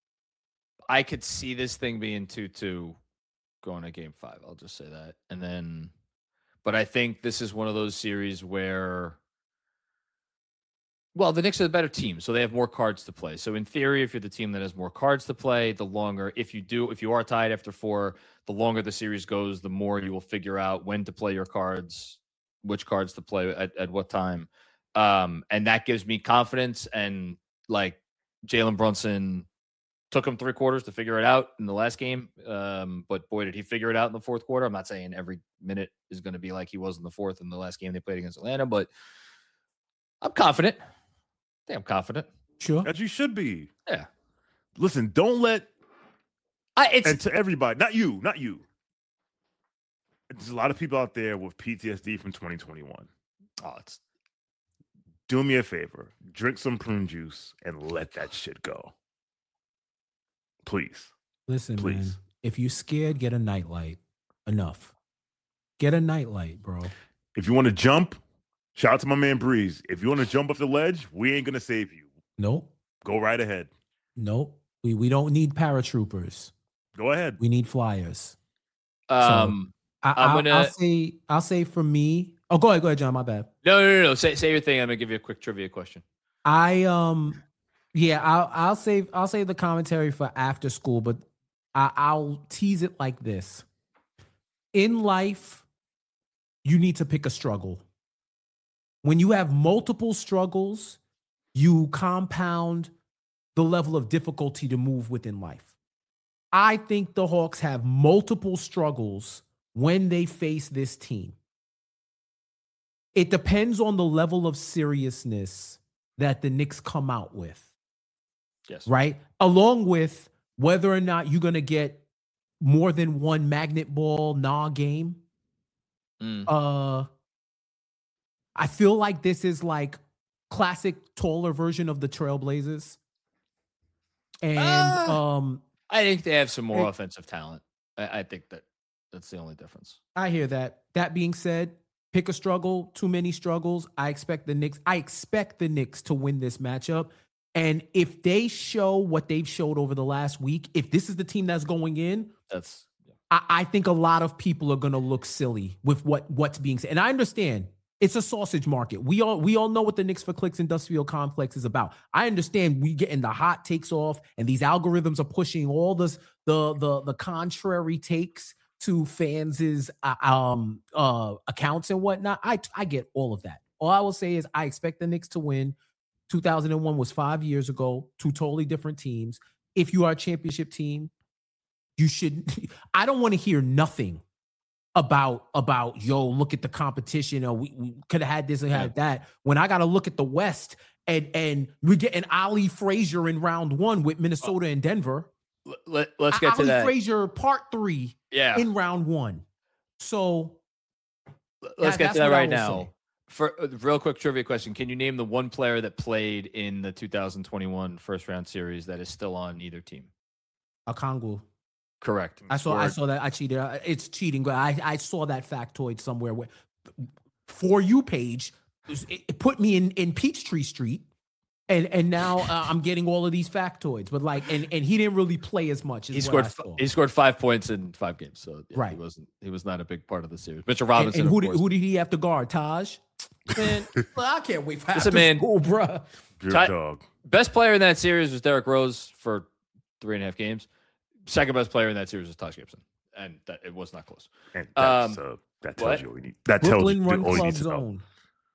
I could see this thing being two two going to game five. I'll just say that. And then, but I think this is one of those series where, well, the Knicks are the better team, so they have more cards to play. So in theory, if you're the team that has more cards to play, the longer, if you do, if you are tied after four, the longer the series goes, the more you will figure out when to play your cards, which cards to play at, at what time. Um, and that gives me confidence. And like Jalen Brunson took him three quarters to figure it out in the last game. Um, but boy, did he figure it out in the fourth quarter. I'm not saying every minute is going to be like he was in the fourth in the last game they played against Atlanta, but I'm confident. I think I'm confident. Sure. As you should be. Yeah. Listen, don't let I, it's and to everybody, not you, not you. There's a lot of people out there with P T S D from twenty twenty-one. oh, it's Do me a favor, drink some prune juice and let that shit go. Please. Listen, man. Please. If you scared, get a nightlight. Enough. Get a nightlight, bro. If you want to jump, shout out to my man Breeze. If you want to jump off the ledge, we ain't gonna save you. Nope. Go right ahead. Nope. We we don't need paratroopers. Go ahead. We need flyers. um I, I'm I'll, gonna- I'll say I'll say for me. Oh, go ahead, go ahead, John. My bad. no no no no say say your thing. I'm gonna give you a quick trivia question. I um yeah, I'll I'll save I'll save the commentary for after school, but I, I'll tease it like this. In life, you need to pick a struggle. When you have multiple struggles, you compound the level of difficulty to move within life. I think the Hawks have multiple struggles when they face this team. It depends on the level of seriousness that the Knicks come out with, Yes. right? Along with whether or not you're going to get more than one magnet ball nah game. Mm. Uh, I feel like this is like classic taller version of the Trailblazers. And Ah. um, I think they have some more Hey. offensive talent. I, I think that that's the only difference. I hear that. That being said, Pick a struggle, too many struggles. I expect the Knicks. I expect the Knicks to win this matchup. And if they show what they've showed over the last week, if this is the team that's going in, That's yeah. I, I think a lot of people are going to look silly with what what's being said. And I understand it's a sausage market. We all we all know what the Knicks for Clicks industrial complex is about. I understand we getting the hot takes off, and these algorithms are pushing all this the the the contrary takes to fans' uh, um uh accounts and whatnot. I I get all of that. All I will say is I expect the Knicks to win. two thousand one was five years ago, two totally different teams. If you are a championship team, you should, I don't want to hear nothing about, about, yo, look at the competition, or we, we could have had this and had yeah. that. When I got to look at the West and, and we get an Ali Frazier in round one with Minnesota and Denver. Let, let's get Ali to that. Frazier part three yeah. in round one. So let's that, get to that right now. Say. For a real quick trivia question, can you name the one player that played in the two thousand twenty-one first round series that is still on either team? Okongwu. Correct. I saw. I saw that. I cheated. It's cheating, but I, I saw that factoid somewhere. Where, for you page, it, it put me in in Peachtree Street, and and now uh, I'm getting all of these factoids. But like, and and he didn't really play as much. As he scored. He scored five points in five games. So yeah, right, he wasn't. He was not a big part of the series. Mitchell Robinson. And, and who of did course. who did he have to guard? Taj. Man, I can't wait for after man, school, bro. Ty- dog. Best player in that series was Derrick Rose for three and a half games. Second best player in that series was Taj Gibson, and that it was not close. And that's, um, uh, that tells what? you all you need. That Brooklyn tells you Run all you Club need to know. Zone.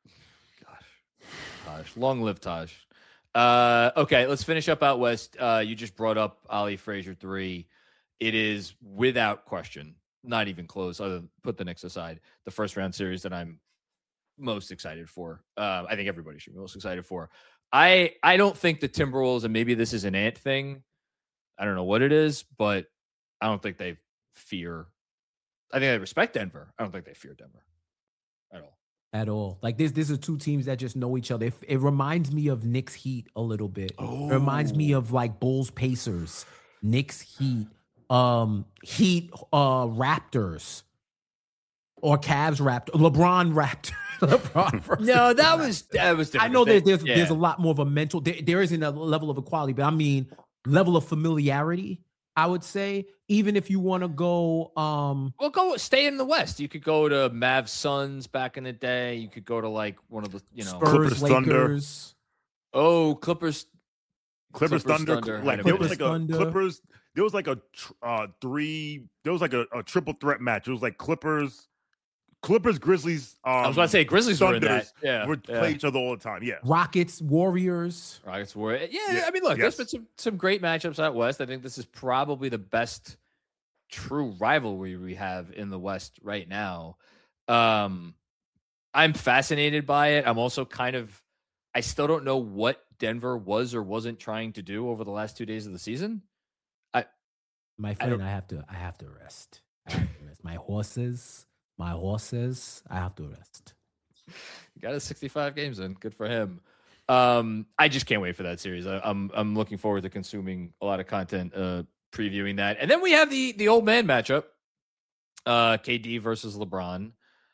Gosh, Taj, long live Taj. Uh, okay, let's finish up out west. Uh, you just brought up Ali Frazier three. It is without question, not even close. Other than put the Knicks aside, the first round series that I'm most excited for. Uh, I think everybody should be most excited for. I I don't think the Timberwolves, and maybe this is an Ant thing. I don't know what it is, but I don't think they fear. I think they respect Denver. I don't think they fear Denver at all. At all. Like this, this are two teams that just know each other. It, it reminds me of Knicks Heat a little bit. Oh. It reminds me of like Bulls Pacers, Knicks Heat, um, Heat uh Raptors, or Cavs Raptors, LeBron Raptors. LeBron no, that was that was. I know that there's yeah. there's a lot more of a mental. There, there isn't a level of equality, but I mean level of familiarity. I would say, even if you want to go, um, well, go stay in the West. You could go to Mavs Suns back in the day. You could go to like one of the you know Spurs, Clippers, Lakers. Thunder. Oh, Clippers, Clippers, Clippers Thunder. Thunder. Like Clippers, there was like a Thunder. Clippers. There was like a uh, three. There was like a, a triple threat match. It was like Clippers. Clippers, Grizzlies. Um, I was about to say Grizzlies were in that. Yeah, would yeah. play each other all the time. Yeah, Rockets, Warriors. Rockets were. Yeah, Yeah, I mean, look, yes. there's been some some great matchups out west. I think this is probably the best true rivalry we have in the West right now. Um, I'm fascinated by it. I'm also kind of. I still don't know what Denver was or wasn't trying to do over the last two days of the season. I, My friend, I, I have to. I have to rest. I have to rest. My horses. My horses, I have to rest. You got his sixty-five games in. Good for him. Um, I just can't wait for that series. I, I'm I'm looking forward to consuming a lot of content, uh, previewing that. And then we have the the old man matchup, uh, K D versus LeBron.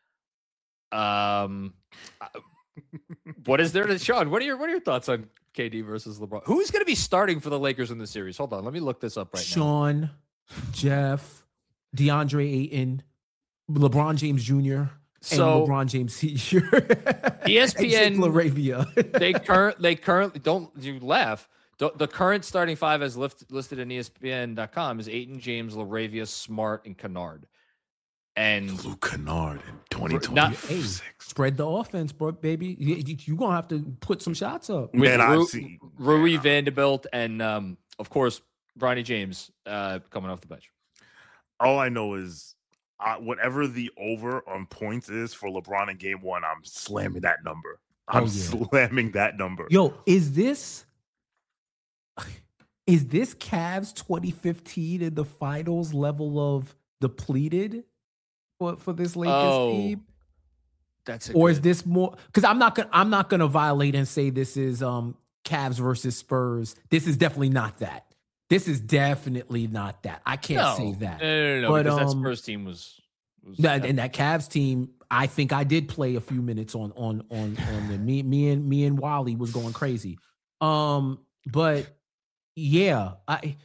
Um, what is there to Sean? What are your what are your thoughts on K D versus LeBron? Who's going to be starting for the Lakers in the series? Hold on, let me look this up right Sean, now. Sean, Jeff, DeAndre Ayton, LeBron James Junior, So and LeBron James Senior E S P N Laravia. they current they currently don't you laugh. The, the current starting five as lift, listed in E S P N dot com is Ayton, James, Laravia, Smart, and Kennard. And Luke Kennard in twenty Not- twenty-six. Hey, spread the offense, bro, baby. You, you, you gonna have to put some shots up. with Man, I've Ru- seen- Rui yeah. Vanderbilt and um, of course Bronny James uh, coming off the bench. All I know is uh, whatever the over on points is for LeBron in game one, I'm slamming that number. I'm Oh, yeah. slamming that number. Yo, is this is this Cavs twenty fifteen in the finals level of depleted for, for this Lakers Oh, team? That's a Or is good- this more because I'm not gonna I'm not gonna violate and say this is um Cavs versus Spurs. This is definitely not that. This is definitely not that. I can't no, say that. No, no, no, no, But, because that um, Spurs team was was That, and that Cavs team, I think I did play a few minutes on on on on the me me and me and Wally was going crazy. Um, but yeah, I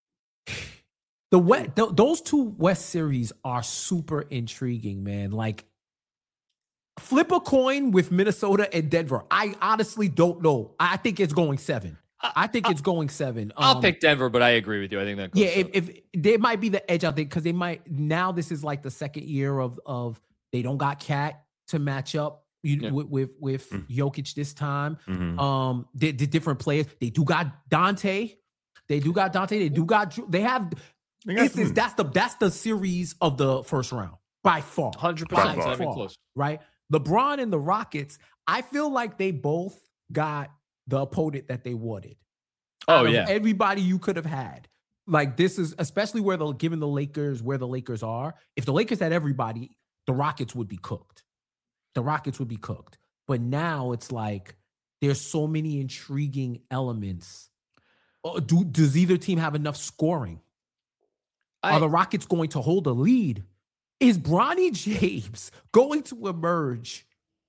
the West, th- those two West series are super intriguing, man. Like flip a coin with Minnesota and Denver. I honestly don't know. I think it's going seven. I think it's going seven. I'll Um, pick Denver, but I agree with you. I think that goes yeah, if, seven. if there might be the edge out there because they might now this is like the second year of of they don't got Cat to match up you, Yeah. with with, with Mm. Jokic this time. Mhm. Um, the, the different players they do got Dante, they do got Dante, they do got Drew- they have. They got This is some- that's the that's the series of the first round by far, one hundred by percent. It's not even far, close. right? LeBron and the Rockets. I feel like they both got the opponent that they wanted. Oh, Out of yeah. everybody you could have had. Like this is especially where the given the Lakers where the Lakers are. If the Lakers had everybody, the Rockets would be cooked. The Rockets would be cooked. But now it's like there's so many intriguing elements. Oh, do does either team have enough scoring? I- Are the Rockets going to hold a lead? Is Bronny James going to emerge?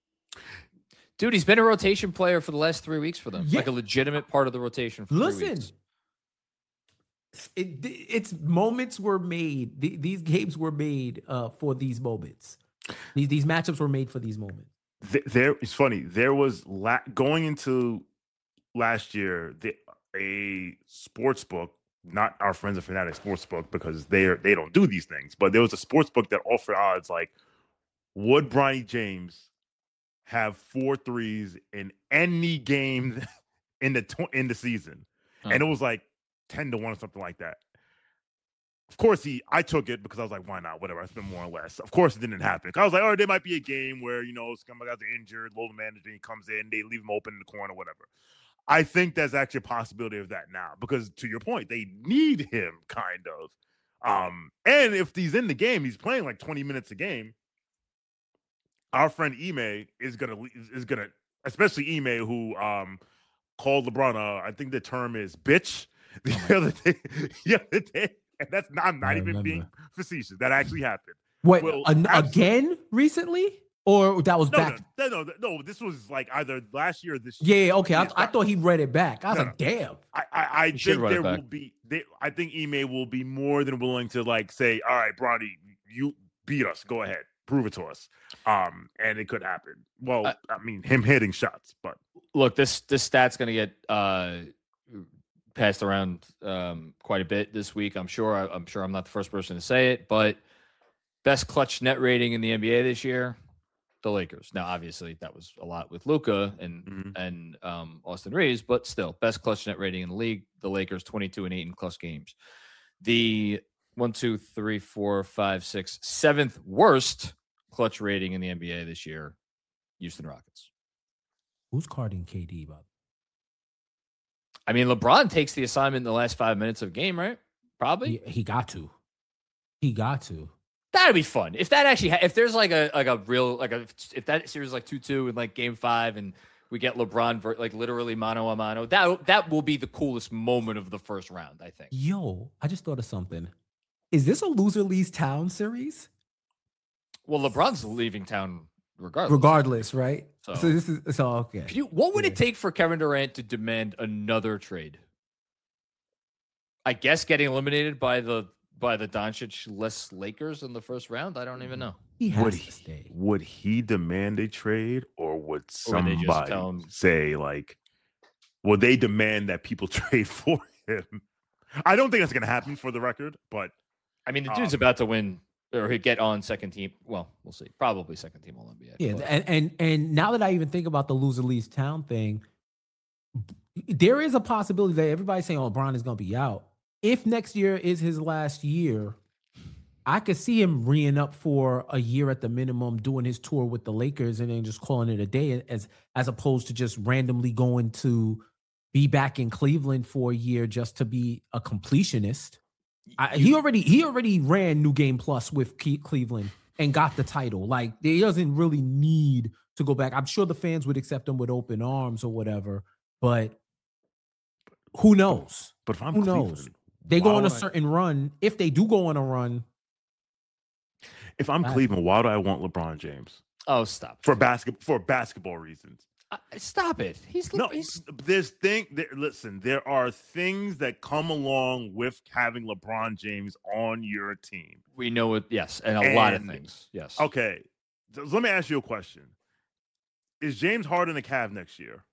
Dude, he's been a rotation player for the last three weeks for them. Yeah. Like a legitimate part of the rotation for three Listen, weeks. it, it's moments were made. The- these games were made uh, for these moments. These these matchups were made for these moments. Th- there it's funny. There was la- going into last year the, a sports book, not our friends at Fanatic Sports Book because they are they don't do these things, but there was a sports book that offered odds like would Bronny James have four threes in any game in the tw- in the season, Huh. and it was like ten to one or something like that. Of course, he. I took it because I was like, "Why not? Whatever." I spent more or less. Of course, it didn't happen. I was like, "Oh, there might be a game where you know some guys are injured, low manager, he comes in, they leave him open in the corner, whatever." I think there's actually a possibility of that now because, to your point, they need him kind of. Um, and if he's in the game, he's playing like twenty minutes a game. Our friend Ime is gonna is gonna, especially Ime, who um called LeBron. Uh, I think the term is bitch the other day. The other day. And that's not, I'm not I even remember. being facetious. That actually happened. Wait, Well, an- absolutely. again recently, or that was No, back? no, no, no, no. This was like either last year or this year. Yeah, yeah, okay. I, Yeah, I thought he read it back. I was No, like, damn. I, I, I You should think run it there back. will be. They, I think Ime will be more than willing to like say, "All right, Bronny, you beat us. Go ahead, prove it to us." Um, and it could happen. Well, I- I mean, him hitting shots, but Look, this this stat's going to get uh, passed around um, quite a bit this week. I'm sure. I, I'm sure I'm not the first person to say it, but best clutch net rating in the N B A this year, the Lakers. Now, obviously, that was a lot with Luka and Mhm. and um, Austin Reeves, but still, best clutch net rating in the league. The Lakers, twenty-two and eight in clutch games. The one, two, three, four, five, six, seventh worst clutch rating in the N B A this year, Houston Rockets. Who's carding K D, Bob? I mean, LeBron takes the assignment in the last five minutes of a game, right? Probably. He, he got to. He got to. That'd be fun if that actually ha- if there's like a like a real like a if that series is like two two in like game five and we get LeBron ver- like literally mano a mano, that that will be the coolest moment of the first round, I think. Yo, I just thought of something. Is this a loser leaves town series? Well, LeBron's leaving town regardless. Regardless, right? So- So, this is so okay. Could you, what would Yeah. it take for Kevin Durant to demand another trade? I guess getting eliminated by the by the Doncic-less Lakers in the first round. I don't even know. He has would to he, stay. would he demand a trade, or would Or would somebody they just tell him- say like, would they demand that people trade for him? I don't think that's going to happen, for the record, but I mean, the dude's Um, about to win or he'd get on second team. Well, we'll see. Probably second team All N B A. Yeah, but- and and and now that I even think about the loser leaves town thing, there is a possibility that everybody's saying, "Oh, LeBron is going to be out." If next year is his last year, I could see him reing up for a year at the minimum, doing his tour with the Lakers, and then just calling it a day, as as opposed to just randomly going to be back in Cleveland for a year just to be a completionist. I, he already he already ran New Game Plus with Ke- Cleveland and got the title. Like, he doesn't really need to go back. I'm sure the fans would accept him with open arms or whatever, but who knows? but if I'm Who knows? Cleveland, They why go on a would I- certain run. If they do go on a run, If I'm I- Cleveland, why do I want LeBron James? Oh, stop. For basketball for basketball reasons. Uh, stop it. He's No, he's, there's thing. There, listen, there are things that come along with having LeBron James on your team. we know it. Yes, and a lot of And- things. Yes. Okay, so let me ask you a question: is James Harden a Cav next year?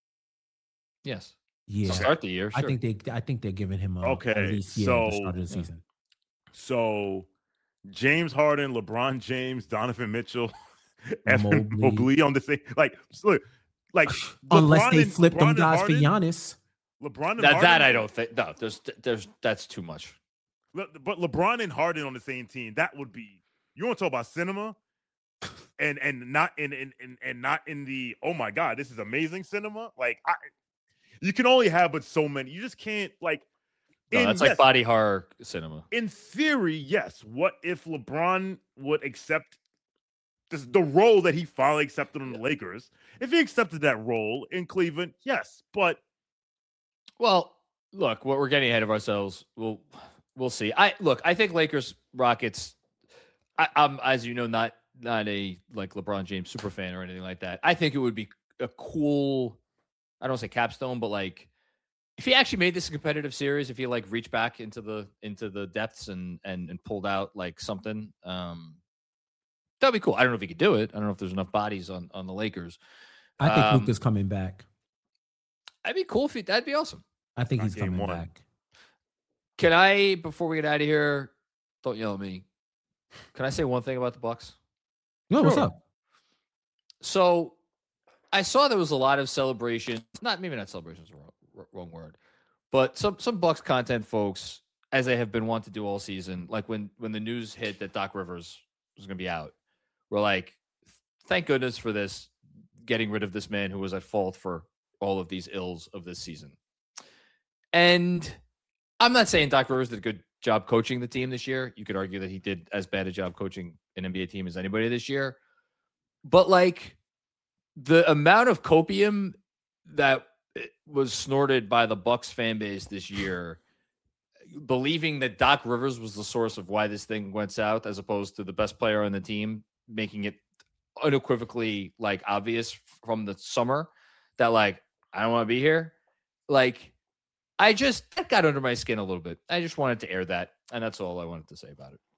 Yes. Yeah, To start the year. I Sure. think they. I think they're giving him a Okay, at least, yeah, so- the start of the yeah. season. So, James Harden, LeBron James, Donovan Mitchell, Evan Mobley. Mobley on the same like look, like Unless LeBron they and- flip LeBron them and guys Harden, for Giannis. LeBron and that Harden, that I don't think. No, there's there's that's too much. Le- But LeBron and Harden on the same team, that would be you want to talk about cinema, and and not in in, in and not in the oh my god, this is amazing cinema. Like I, you can only have but so many. You just can't like. No, in, that's yes, like body horror cinema. in theory, yes. What if LeBron would accept this, the role that he finally accepted on the Lakers? If he accepted that role in Cleveland, yes. But Well, look, what we're getting ahead of ourselves. We'll we'll see. I look. I think Lakers Rockets. I, I'm as you know not not a like LeBron James super fan or anything like that. I think it would be a cool. I don't want to say capstone, but like if he actually made this a competitive series, if he like reached back into the into the depths and and and pulled out like something, um, that'd be cool. I don't know if he could do it. I don't know if there's enough bodies on on the Lakers. I think Um, Luka's coming back. That'd be cool if he. That'd be awesome. I think not he's game coming one. back. Can I, before we get out of here, don't yell at me. Can I say one thing about the Bucks? No, what's Sure. up? So, I saw there was a lot of celebrations. Not maybe not celebrations, wrong, wrong word, but some some Bucks content folks, as they have been wanting to do all season, like when when the news hit that Doc Rivers was going to be out, were like, "Thank goodness for this, getting rid of this man who was at fault for all of these ills of this season." And I'm not saying Doc Rivers did a good job coaching the team this year. You could argue that he did as bad a job coaching an N B A team as anybody this year. But like the amount of copium that was snorted by the Bucks fan base this year, believing that Doc Rivers was the source of why this thing went south, as opposed to the best player on the team, making it unequivocally like obvious from the summer that like I don't want to be here. Like I just that got under my skin a little bit. I just wanted to air that, and that's all I wanted to say about it.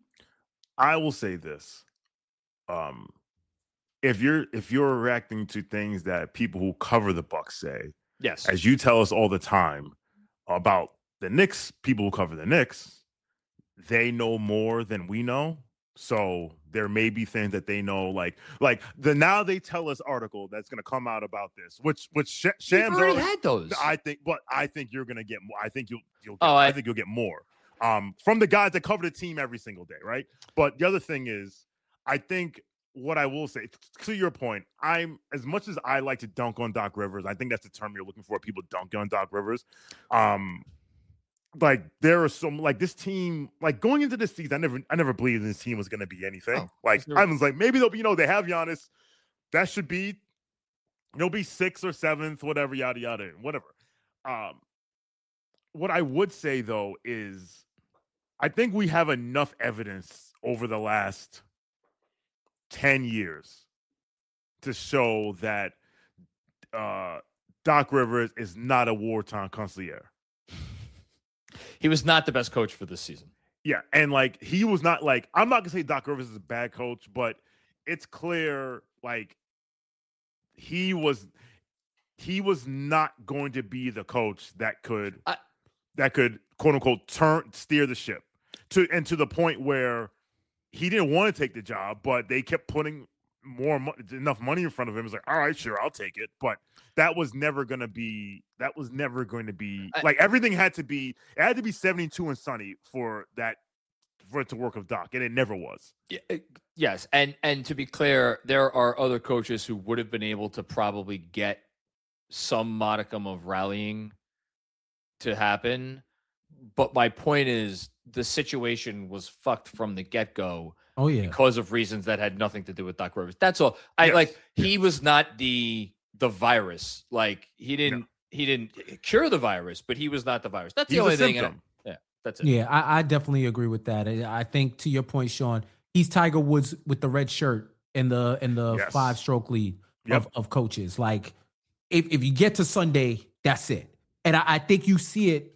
I will say this: um, if you're if you're reacting to things that people who cover the Bucks say, Yes, as you tell us all the time about the Knicks, people who cover the Knicks, they know more than we know. So there may be things that they know, like like the Now They Tell Us article that's going to come out about this, which which Sh- we've Shams already already- had those. I think, but I think you're going to get more. I think you'll you'll. Get, Oh, I, I- think you'll get more um, from the guys that cover the team every single day, right? But the other thing is, I think what I will say to your point, I'm as much as I like to dunk on Doc Rivers. I think that's the term you're looking for. People dunk on Doc Rivers. Um, like there are some like this team like going into this season. I never I never believed this team was going to be anything. Oh, like there- I was like maybe they'll be, you know, they have Giannis. That should be they'll be sixth or seventh, whatever, yada yada, whatever. Um, what I would say though is I think we have enough evidence over the last ten years to show that uh, Doc Rivers is not a wartime consigliere. He was not the best coach for this season. Yeah, and like he was not like I'm not gonna say Doc Rivers is a bad coach, but it's clear like he was he was not going to be the coach that could I- that could quote unquote turn steer the ship to and to the point where he didn't want to take the job, but they kept putting more mo- enough money in front of him. It's like, all right, sure, I'll take it, but that was never going to be that was never going to be I- like everything had to be it had to be seventy-two and sunny for that for it to work with Doc, and it never was. Yeah, uh, yes, and and to be clear, there are other coaches who would have been able to probably get some modicum of rallying to happen. But my point is, the situation was fucked from the get go Oh yeah. because of reasons that had nothing to do with Doc Rivers. That's all. I Yes, like he was not the the virus. Like he didn't he didn't cure the virus, but he was not the virus. That's the He's a only thing. and I- symptom. yeah, that's it. Yeah, I, I definitely agree with that. I I think to your point, Sean, he's Tiger Woods with the red shirt in the in the Yes. five stroke lead Yep. of, of coaches. Like if, if you get to Sunday, that's it. And I, I think you see it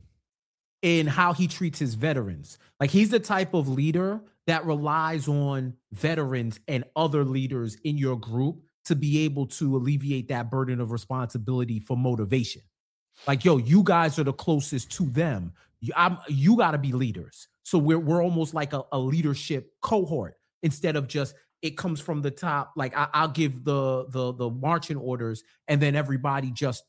in how he treats his veterans. Like he's the type of leader that relies on veterans and other leaders in your group to be able to alleviate that burden of responsibility for motivation. Like, yo, you guys are the closest to them. You, I'm, you got to be leaders. So we're we're almost like a, a leadership cohort instead of just it comes from the top. Like I, I'll give the the the marching orders and then everybody just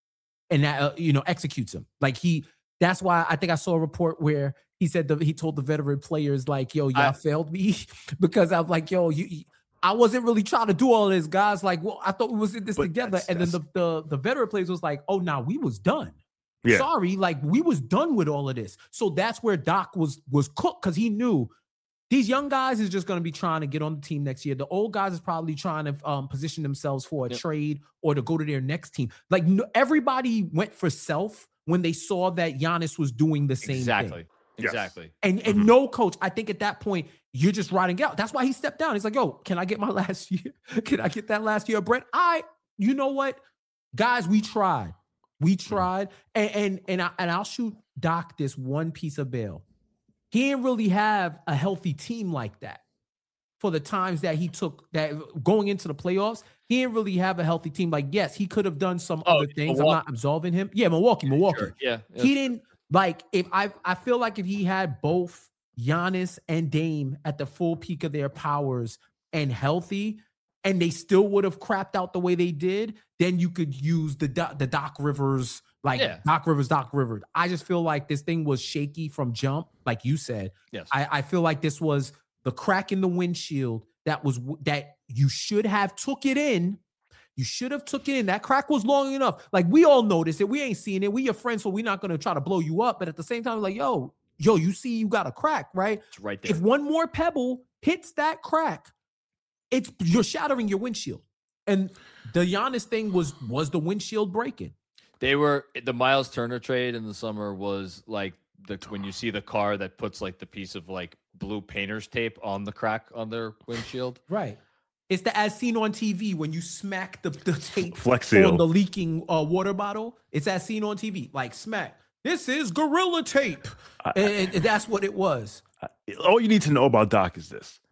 and that uh, you know executes them. Like he. That's why I think I saw a report where he said the, he told the veteran players like, "Yo, y'all I, failed me," because I was like, "Yo, you." you I wasn't really trying to do all this, guys. Like, well, I thought we was in this together. That's, and that's... then the, the the veteran players was like, oh, nah, we was done. Yeah. Sorry, like we was done with all of this. So that's where Doc was was cooked because he knew these young guys is just going to be trying to get on the team next year. The old guys is probably trying to um, position themselves for a yep. trade or to go to their next team. Like no, everybody went for self when they saw that Giannis was doing the same exactly. thing. Exactly. Yes. And and mm-hmm. no coach, I think at that point, you're just riding out. That's why he stepped down. He's like, yo, can I get my last year? Can I get that last year of Brett? I, you know what? Guys, we tried. We tried. Mm-hmm. And and and, I, and I'll shoot Doc this one piece of bail. He didn't really have a healthy team like that for the times that he took that going into the playoffs. He didn't really have a healthy team. Like, yes, he could have done some oh, other things. Milwaukee. I'm not absolving him. Yeah, Milwaukee, Milwaukee. Sure. Yeah, yeah. He didn't like if I I feel like if he had both Giannis and Dame at the full peak of their powers and healthy, and they still would have crapped out the way they did, then you could use the the Doc Rivers, like yeah. Doc Rivers, Doc Rivers. I just feel like this thing was shaky from jump, like you said. Yes. I, I feel like this was the crack in the windshield that was that you should have took it in. You should have took it in. That crack was long enough. Like we all noticed it. We ain't seeing it. We your friends, so we're not going to try to blow you up. But at the same time, like, yo, yo, you see you got a crack, right? It's right there. If one more pebble hits that crack, it's you're shattering your windshield. And the Giannis thing was was the windshield breaking. They were the Miles Turner trade in the summer was like the when you see the car that puts like the piece of like blue painter's tape on the crack on their windshield. Right. It's the as seen on T V when you smack the, the tape Flex seal. on the leaking uh, water bottle. It's as seen on T V, like smack. This is Gorilla Tape. I, and, and that's what it was. I, all you need to know about Doc is this.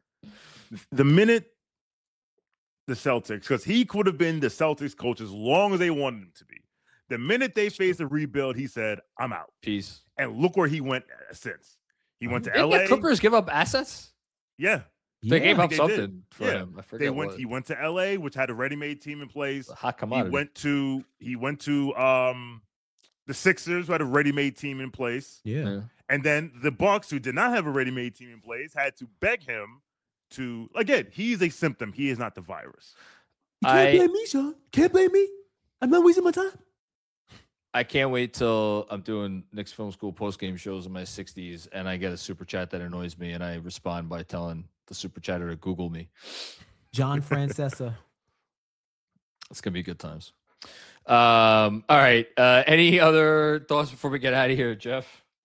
The minute the Celtics, because he could have been the Celtics coach as long as they wanted him to be. The minute they faced a rebuild, he said, I'm out. Peace. And look where he went since. He went to Didn't L A. The Clippers give up assets? Yeah. They yeah, gave up they something did. for yeah. him. I forget they went. what. He went to L A, which had a ready-made team in place. A hot commodity. He went to. He went to um, the Sixers, who had a ready-made team in place. Yeah. yeah. And then the Bucks, who did not have a ready-made team in place, had to beg him to. Again, he's a symptom. He is not the virus. You can't I, blame me, Sean. Can't blame me. I'm not wasting my time. I can't wait till I'm doing Knicks Film School post-game shows in my sixties, and I get a super chat that annoys me, and I respond by telling the super chatter to Google me. John Francesa. It's gonna be good times. Um, all right. Uh, any other thoughts before we get out of here, Jeff?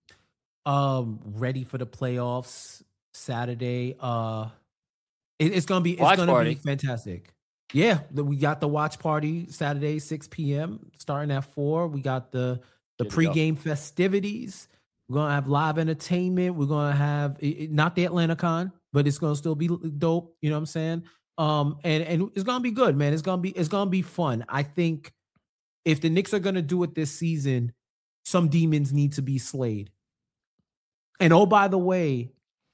Um, ready for the playoffs Saturday. Uh, it, it's gonna be it's watch gonna party. be fantastic. Yeah, we got the watch party Saturday, six p.m. starting at four. We got the the pregame festivities. We're gonna have live entertainment. We're gonna have it, not the AtlantaCon, but it's gonna still be dope. You know what I'm saying? Um, and and it's gonna be good, man. It's gonna be it's gonna be fun. I think if the Knicks are gonna do it this season, some demons need to be slayed. And oh, by the way,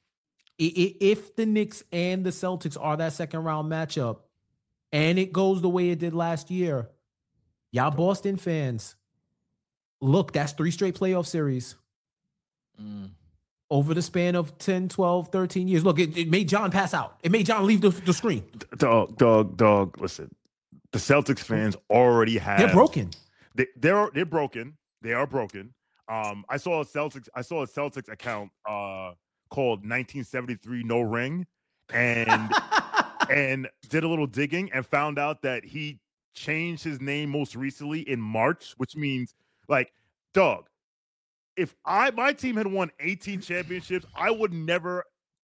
if the Knicks and the Celtics are that second round matchup, and it goes the way it did last year, y'all Boston fans, look, that's three straight playoff series. Mm. Over the span of ten, twelve, thirteen years. Look, it, it made John pass out. It made John leave the, the screen. Dog, dog, dog, listen. The Celtics fans already have... They're broken. They, they're they're broken. They are broken. Um, I saw a Celtics I saw a Celtics account uh, called nineteen seventy-three No Ring, and and did a little digging and found out that he changed his name most recently in March, which means, like, dog, if I my team had won eighteen championships, I would never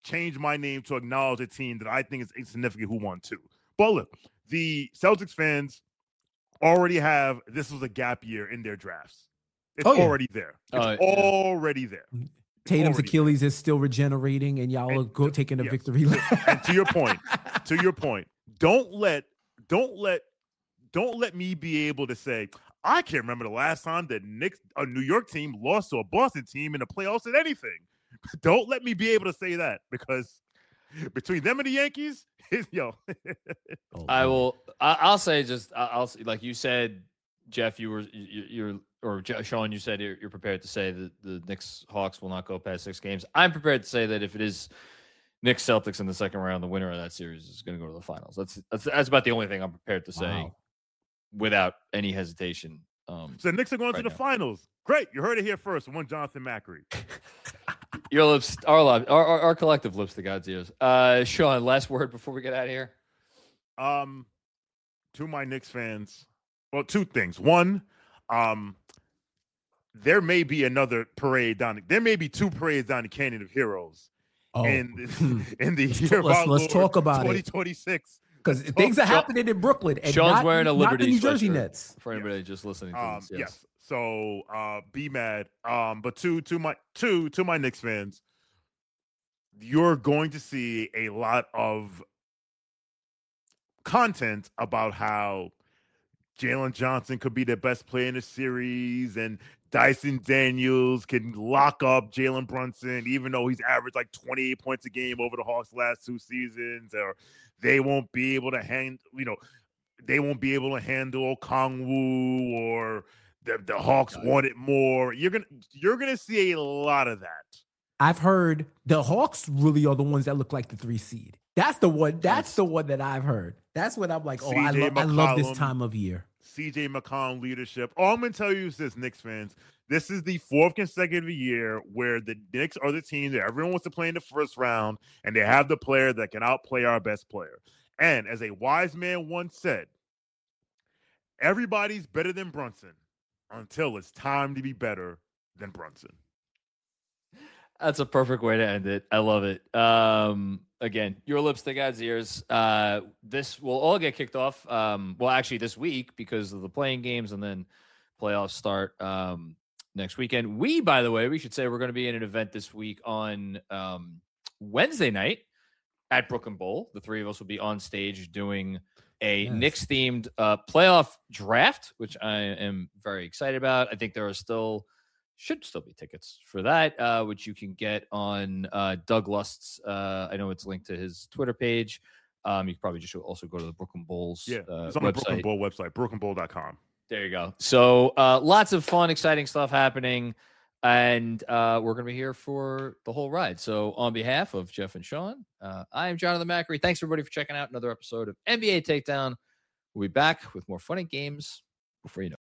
change my name to acknowledge a team that I think is insignificant who won two. But look, the Celtics fans already have this was a gap year in their drafts. It's Oh, yeah. already there. It's Oh, yeah. already there. Tatum's already Achilles is still regenerating, and y'all And are go, to- taking a yes. victory lap. And to your point, to your point, don't let, don't let, don't let me be able to say I can't remember the last time that Knicks, a New York team, lost to a Boston team in the playoffs at anything. Don't let me be able to say that because between them and the Yankees, yo, Oh, I man. will. I, I'll say just. I- I'll say, like you said, Jeff. You were. You, you're or Je- Sean. You said you're, you're prepared to say that the Knicks Hawks will not go past six games. I'm prepared to say that if it is Knicks Celtics in the second round, the winner of that series is going to go to the finals. That's that's that's about the only thing I'm prepared to say Wow. without any hesitation. Um, so the Knicks are going Right to the now. finals. Great, you heard it here first. One Jonathan Macri. your lips, our, lips, our our our collective lips to God's ears. Uh, Sean, last word before we get out of here. Um, to my Knicks fans, well, two things. One, um, there may be another parade down. There may be two parades down the Canyon of Heroes Oh, in in the Let's year talk- of let's- our let's Lord, talk about it. twenty twenty-six. because things are Sean- happening in Brooklyn, and Sean's not, wearing a not Liberty the New Jersey sweatshirt. Nets. For anybody just listening to Um, this, yes. yes. So uh, be mad. Um, but to to my two to my Knicks fans, you're going to see a lot of content about how Jalen Johnson could be the best player in the series, and Dyson Daniels can lock up Jalen Brunson, even though he's averaged like twenty-eight points a game over the Hawks' last two seasons, or they won't be able to hand, you know, they won't be able to handle Okongwu, or the, the Hawks want it more. You're gonna you're gonna see a lot of that. I've heard the Hawks really are the ones that look like the three seed. That's the one. That's the one that I've heard. That's what I'm like. Oh, I, C J lo- I love this McCollum. time of year. C J McCollum leadership. All I'm going to tell you is this, Knicks fans. This is the fourth consecutive year where the Knicks are the team that everyone wants to play in the first round, and they have the player that can outplay our best player. And as a wise man once said, everybody's better than Brunson until it's time to be better than Brunson. That's a perfect way to end it. I love it. Um, again, your lips to God's ears. Uh, this will all get kicked off. Um, well, actually, this week because of the playing games, and then playoffs start um, next weekend. We, by the way, we should say we're going to be in an event this week on um, Wednesday night at Brooklyn Bowl. The three of us will be on stage doing a Yes. Knicks themed uh, playoff draft, which I am very excited about. I think there are still. Should still be tickets for that, uh, which you can get on uh, Doug Lust's. Uh, I know it's linked to his Twitter page. Um, you can probably just also go to the Brooklyn Bulls Yeah, uh, it's on the Brooklyn website. Bowl website, brooklyn bowl dot com. There you go. So uh, lots of fun, exciting stuff happening, and uh, we're going to be here for the whole ride. So on behalf of Jeff and Sean, uh, I am Jonathan Macri. Thanks everybody for checking out another episode of N B A Takedown. We'll be back with more fun and games before you know it.